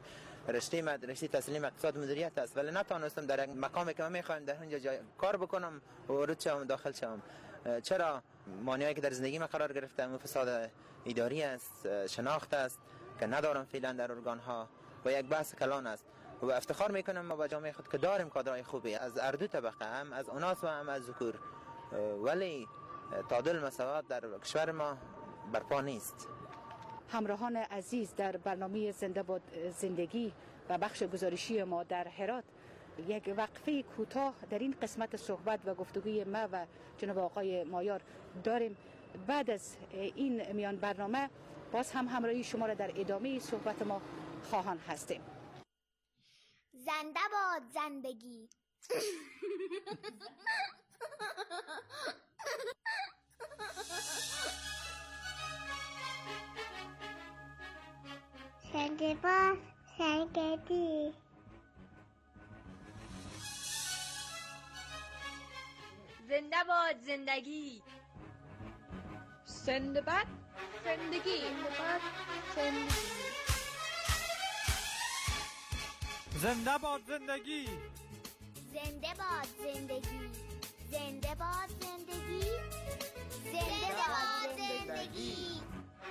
رشته تحصیلیم اقتصاد مدیریت است، ولی نتونستم در یک مقامی که من میخوام در اونجا کار بکنم و وارد شوم داخل شوم. چرا؟ مانعی که در زندگی من قرار گرفته فساد اداری است، شناخت است که ندارم فعلا در ارگان ها و یک بحث کلان است و افتخار میکنم ما با جامعه خود که داریم کادرای خوبی از هر دو طبقه، هم از اناث و هم از ذکور، ولی تعادل مساوات در کشور ما برپا نیست. همراهان عزیز، در برنامه زنده باد زندگی و بخش گزارشی ما در هرات یک وقفه کوتاه در این قسمت صحبت و گفتگوی ما و جناب آقای مایار داریم. بعد از این میان برنامه باز هم همراهی شما را در ادامه صحبت ما خواهان هستیم. زنده باد زندگی. زنده باد زندگی. زنده باد زندگی. زنده باد زندگی. زنده باد زندگی. زنده باد زندگی. زنده باد زندگی. زنده باد زندگی.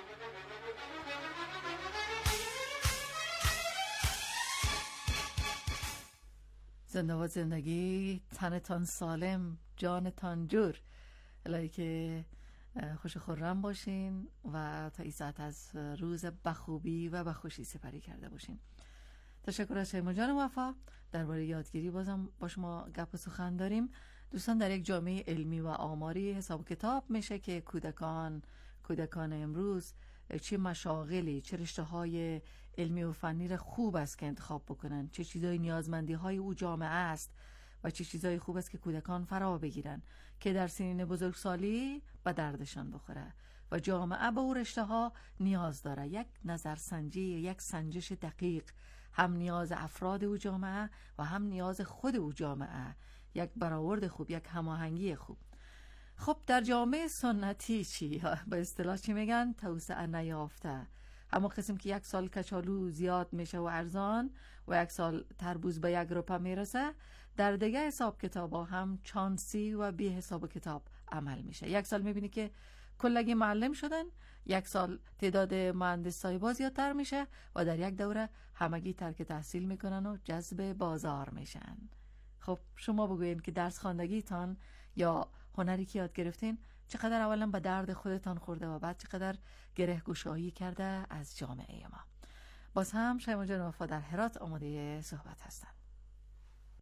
زنده باد زندگی. تنتان سالم، جانتان جور. الهی که خوش خورم باشین و تا این ساعت از روز بخوبی و بخوشی سپری کرده باشین. تشکر از شیما جان وفا. درباره یادگیری بازم با شما گپ و سخن داریم. دوستان، در یک جامعه علمی و آماری حساب کتاب میشه که کودکان امروز چه مشاغلی، چه رشته‌های علمی و فنی خوب است که انتخاب بکنن، چه چیزای نیازمندی های او جامعه است و چه چیزای خوب است که کودکان فرا بگیرن که در سنین بزرگسالی به دردشان بخوره و جامعه به او رشته ها نیاز داره. یک نظرسنجی، یک سنجش دقیق، هم نیاز افراد او جامعه و هم نیاز خود او جامعه، یک برآورد خوب، یک هماهنگی خوب. خب در جامعه سنتی چی؟ به اصطلاح چی میگن؟ توسعه نیافته. همون قسم که یک سال کچالو زیاد میشه و ارزان و یک سال تربوز به 1 روپه میرسه، در دیگه حساب کتاب ها هم چانسی و بی حساب کتاب عمل میشه. یک سال میبینی که کلگی معلم شدن، یک سال تعداد مهندس صاحبا زیادتر میشه و در یک دوره همگی ترک تحصیل میکنن و جذب بازار میشن. خب شما بگوین که درس خواندگیتان یا هنری که یاد گرفتین چقدر اولا به درد خودتان خورده و بعد چقدر گره گشایی کرده از جامعه ما. باز هم شیما جان وفا در هرات آماده صحبت هستن.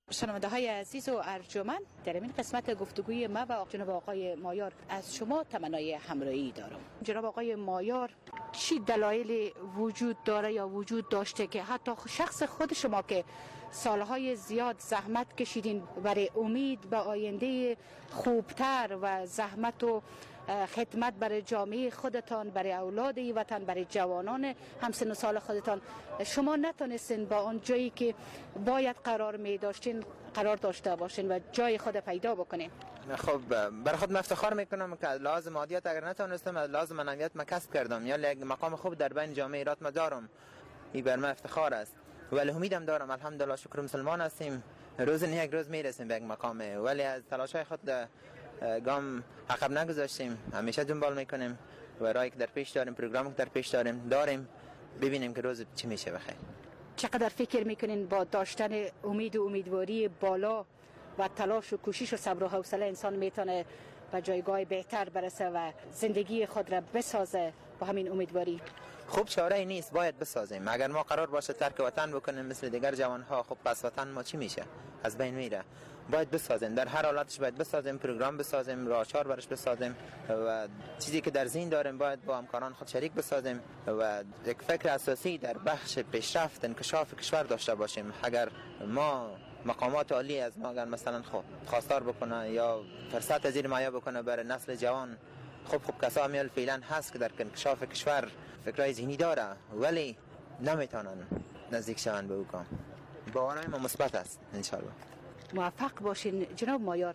شنونده های عزیز و ارجمند، در این قسمت گفتگوی ما و جناب آقای مایار از شما تمنای همراهی دارم. جناب آقای مایار، چی دلایلی وجود داره یا وجود داشته که حتی شخص خود شما که سالهای زیاد زحمت کشیدین برای امید به آینده خوبتر و زحمت و خدمت برای جامعه خودتان، برای اولاد وطن، برای جوانان همسن و سال خودتان، شما نتونستین با اون جایی که باید قرار داشته باشین و جای خود پیدا بکنین؟ خب برای خود افتخار میکنم که لازم مادیات اگر نتونستم لازم معنویات ما کسب کردم، یا یک مقام خوب در بین جامعه ایران ما دارم. این بر من افتخار است، ولی امیدم دارم. الحمدلله شکر مسلمان هستیم، روز نه یک روز میرسیم به یک مقام، ولی از تلاش‌های خود گام عقب نگذاشتیم، همیشه دنبال میکنیم و راهی که در پیش داریم، پروگرامی که در پیش داریم ببینیم که روز چی میشه بخیر. چقدر فکر میکنین با داشتن امید و امیدواری بالا و تلاش و کوشش و صبر و حوصله انسان میتونه به جایگاه بهتر برسه و زندگی خود را بسازه با همین امیدواری؟ خوب چاره ای نیست، باید بسازیم. اگر ما قرار باشه ترک وطن بکنیم مثل دیگر جوانها، خب پس وطن ما چی میشه؟ از بین میره. باید بسازیم، در هر حالتش باید بسازیم، پروگرام بسازیم، راهکار برش بسازیم و چیزی که در ذهن داریم باید با همکاران خود شریک بسازیم و یک فکر اساسی در بخش پیشرفت انکشاف کشور داشته باشیم. اگر ما مقامات عالی از ما اگر مثلا خب خواستار بکنه یا فرصت از زیر مایه بکنه برای نسل جوان، خب کسا میل فعلا هست که در انکشاف کشور فکرای ذهنی داره ولی نمیتونن نزدیک شون به او کام. باورم ما مثبت است ان شاء الله. موفق باشین جناب مایار.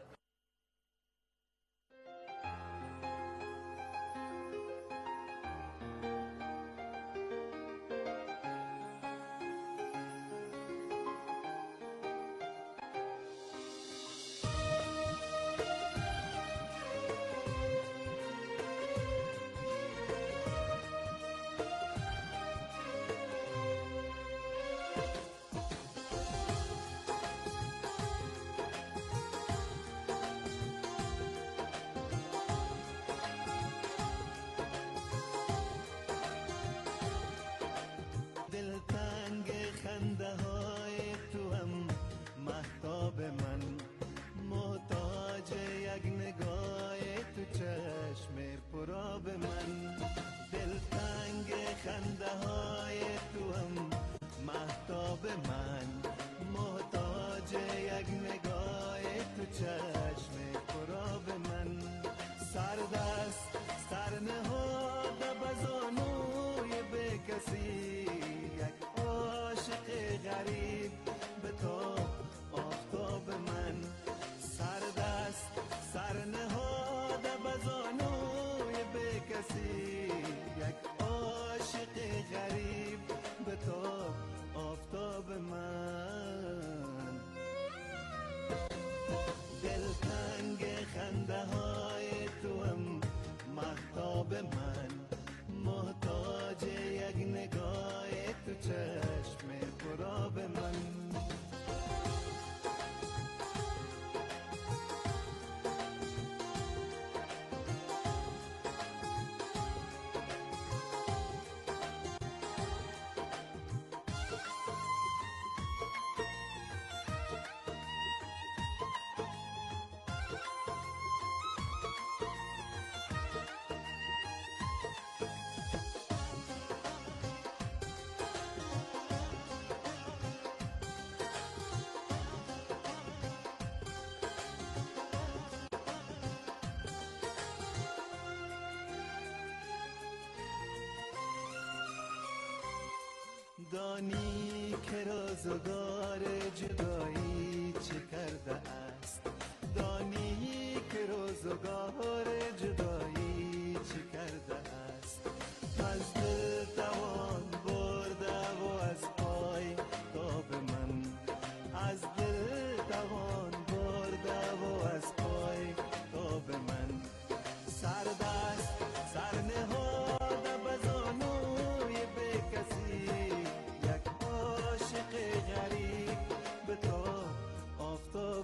دانی که روزگار جدایی چه کرده است، دانی که روزگار جدایی چه کرده است. از دل توان برده و از پای تاب من، از دل توان برده و از پای تاب من. سردست سر نهاده بزانوی به کسی، یک عاشق غریب به تو آفتاب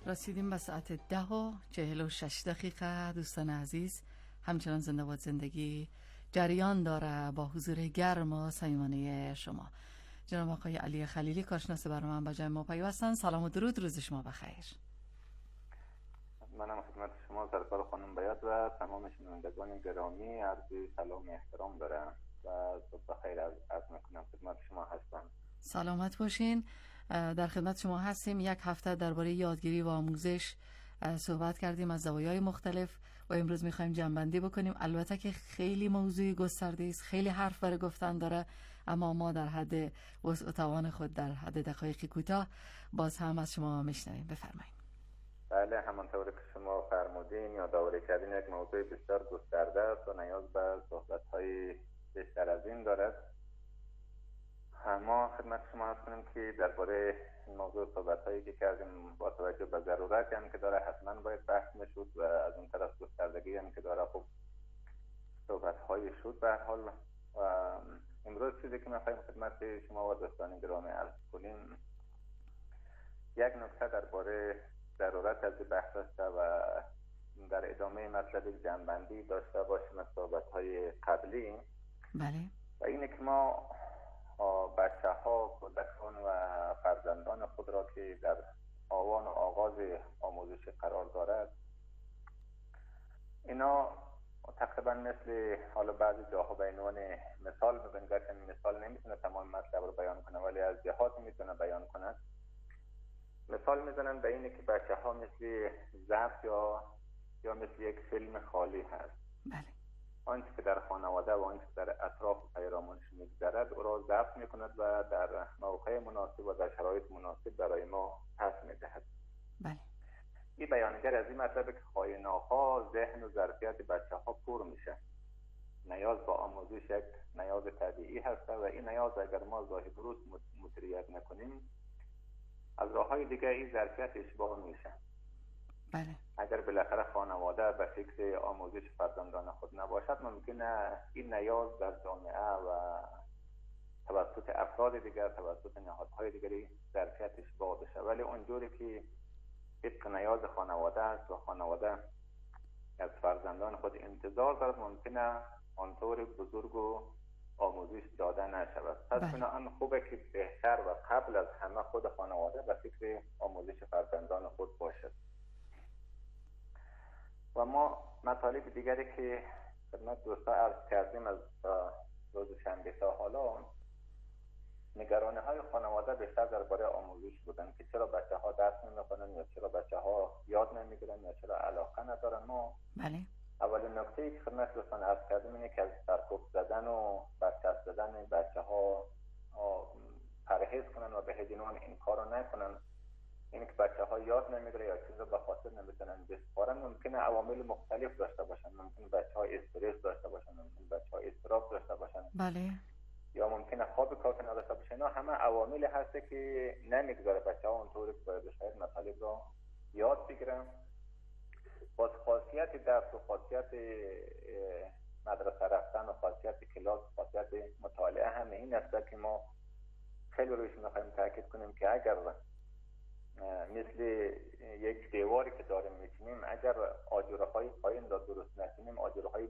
رسیدیم به ساعت 10:46 دوستان عزیز. همچنان زنده باد زندگی جریان داره با حضور گرم و صمیمانه شما. جناب آقای علی خلیلی کارشناس برنامه با جای ما پیوستن. سلام و درود، روز شما بخیر. منم خدمت شما سرکار خانم بیات و تمام شنوندگان گرامی عرض سلام و احترام دارم و صبح بخیر عرض میکنم خدمت شما هستم. سلامت باشین. در خدمت شما هستیم. یک هفته درباره یادگیری و آموزش صحبت کردیم از زوایای مختلف و امروز میخوایم جمع‌بندی بکنیم. البته که خیلی موضوع گسترده است، خیلی حرف برای گفتن داره، اما ما در حد وسع و توان خود در حد دقایقی کوتاه باز هم از شما میشنویم. بفرمایید. بله، همانطور که شما فرمودین یادآوری کردین یک موضوع بسیار گسترده است و نیاز به صحبت‌های بیشتر از این دارد. ما خدمت شما عرض کنیم که درباره این موضوع صحبت‌هایی که کردیم با توجه به ضرورتی هم که داره حتما باید بحث میشد و از اون طرف گستردگی هم که داره خب صحبت‌های شد به هر حال. و امروز چیزی که می‌خوایم خدمت شما و دوستان گرامی عرض کنیم یک نکته درباره ضرورت از بحث است و در ادامه مطلب جمع‌بندی داشته باشیم از صحبت‌های قبلی. بله. و اینه که ما بچه‌ها، کودکان و فرزندان خود را که در آوان و آغاز آموزش قرار دارد، اینا تقریبا مثل حالا بعضی جاها به عنوان مثال ببینید، گرچه مثال نمیتونه تمام مطلب رو بیان کنه ولی از جهات میتونه بیان کنه. مثال میزنن به اینه که بچه‌ها مثل ظرف یا مثل یک فیلم خالی هست. بله. آنچه که در خانواده و آنچه در اطراف پیرامونش میگذرد او را ضبط میکند و در موقع مناسب و در شرایط مناسب برای ما پس میدهد. بله. این بیانگر از این مطلب که خواهی ناخواه ذهن و ظرفیت بچه ها پر میشه. نیاز با آموزش یک نیاز طبیعی هست و این نیاز اگر ما ظاهر درست مدیریت نکنیم از راه های دیگه این ظرفیت اشباع میشه. بله. اگر بالاخره خانواده به فکر آموزش فرزندان خود نباشد ممکنه این نیاز در جامعه و توسط افراد دیگر، توسط نهادهای دیگری ظرفیت اشباع بشه. ولی اونجوری که طبق نیاز خانواده است و خانواده از فرزندان خود انتظار دارد ممکنه آنطور بزرگ و آموزش داده نشود. پس بنابراین خوبه که بهتر و قبل از همه خود خانواده به فکر آموزش فرزندان خود باشد. و ما مطالب دیگری که خدمت دوستا عرض کردیم از روز شنبه تا حالا، نگرانی های خانواده بیشتر درباره آموزش بودن که چرا بچه ها درس نمیخونن یا چرا بچه ها یاد نمیگیرن یا چرا علاقه ندارن. ما بله. اولین نکته که خدمت دوستان عرض کردیم اینه که از سرکوب زدن و برچسب زدن بچه ها پرهیز کنن و به هیچ عنوان این کارو نکنن. اینه که بچه ها یاد نمیگیره یا چیز رو به خاطر نمیتونن بسپارن. ممکنه عوامل مختلف داشته باشن، ممکنه بچه ها استرس داشته باشن، ممکنه بچه ها اضطراب داشته باشن. بله. یا ممکنه خواب کافی نداشته باشن. اینا همه عواملی هسته که نمیگذاره بچه ها اونطوری که باید شاید مطالب رو یاد بگیرن. باز خاصیت درس و خاصیت مدرسه رفتن و خاصیت کلاس و خاصیت مطالعه همه این است که ما خیلی رویش میخوایم تاکید کنیم که اگر مثل یک دیواری که داریم میچینیم، اگر آجرهای پایین را درست نکنیم آجرهای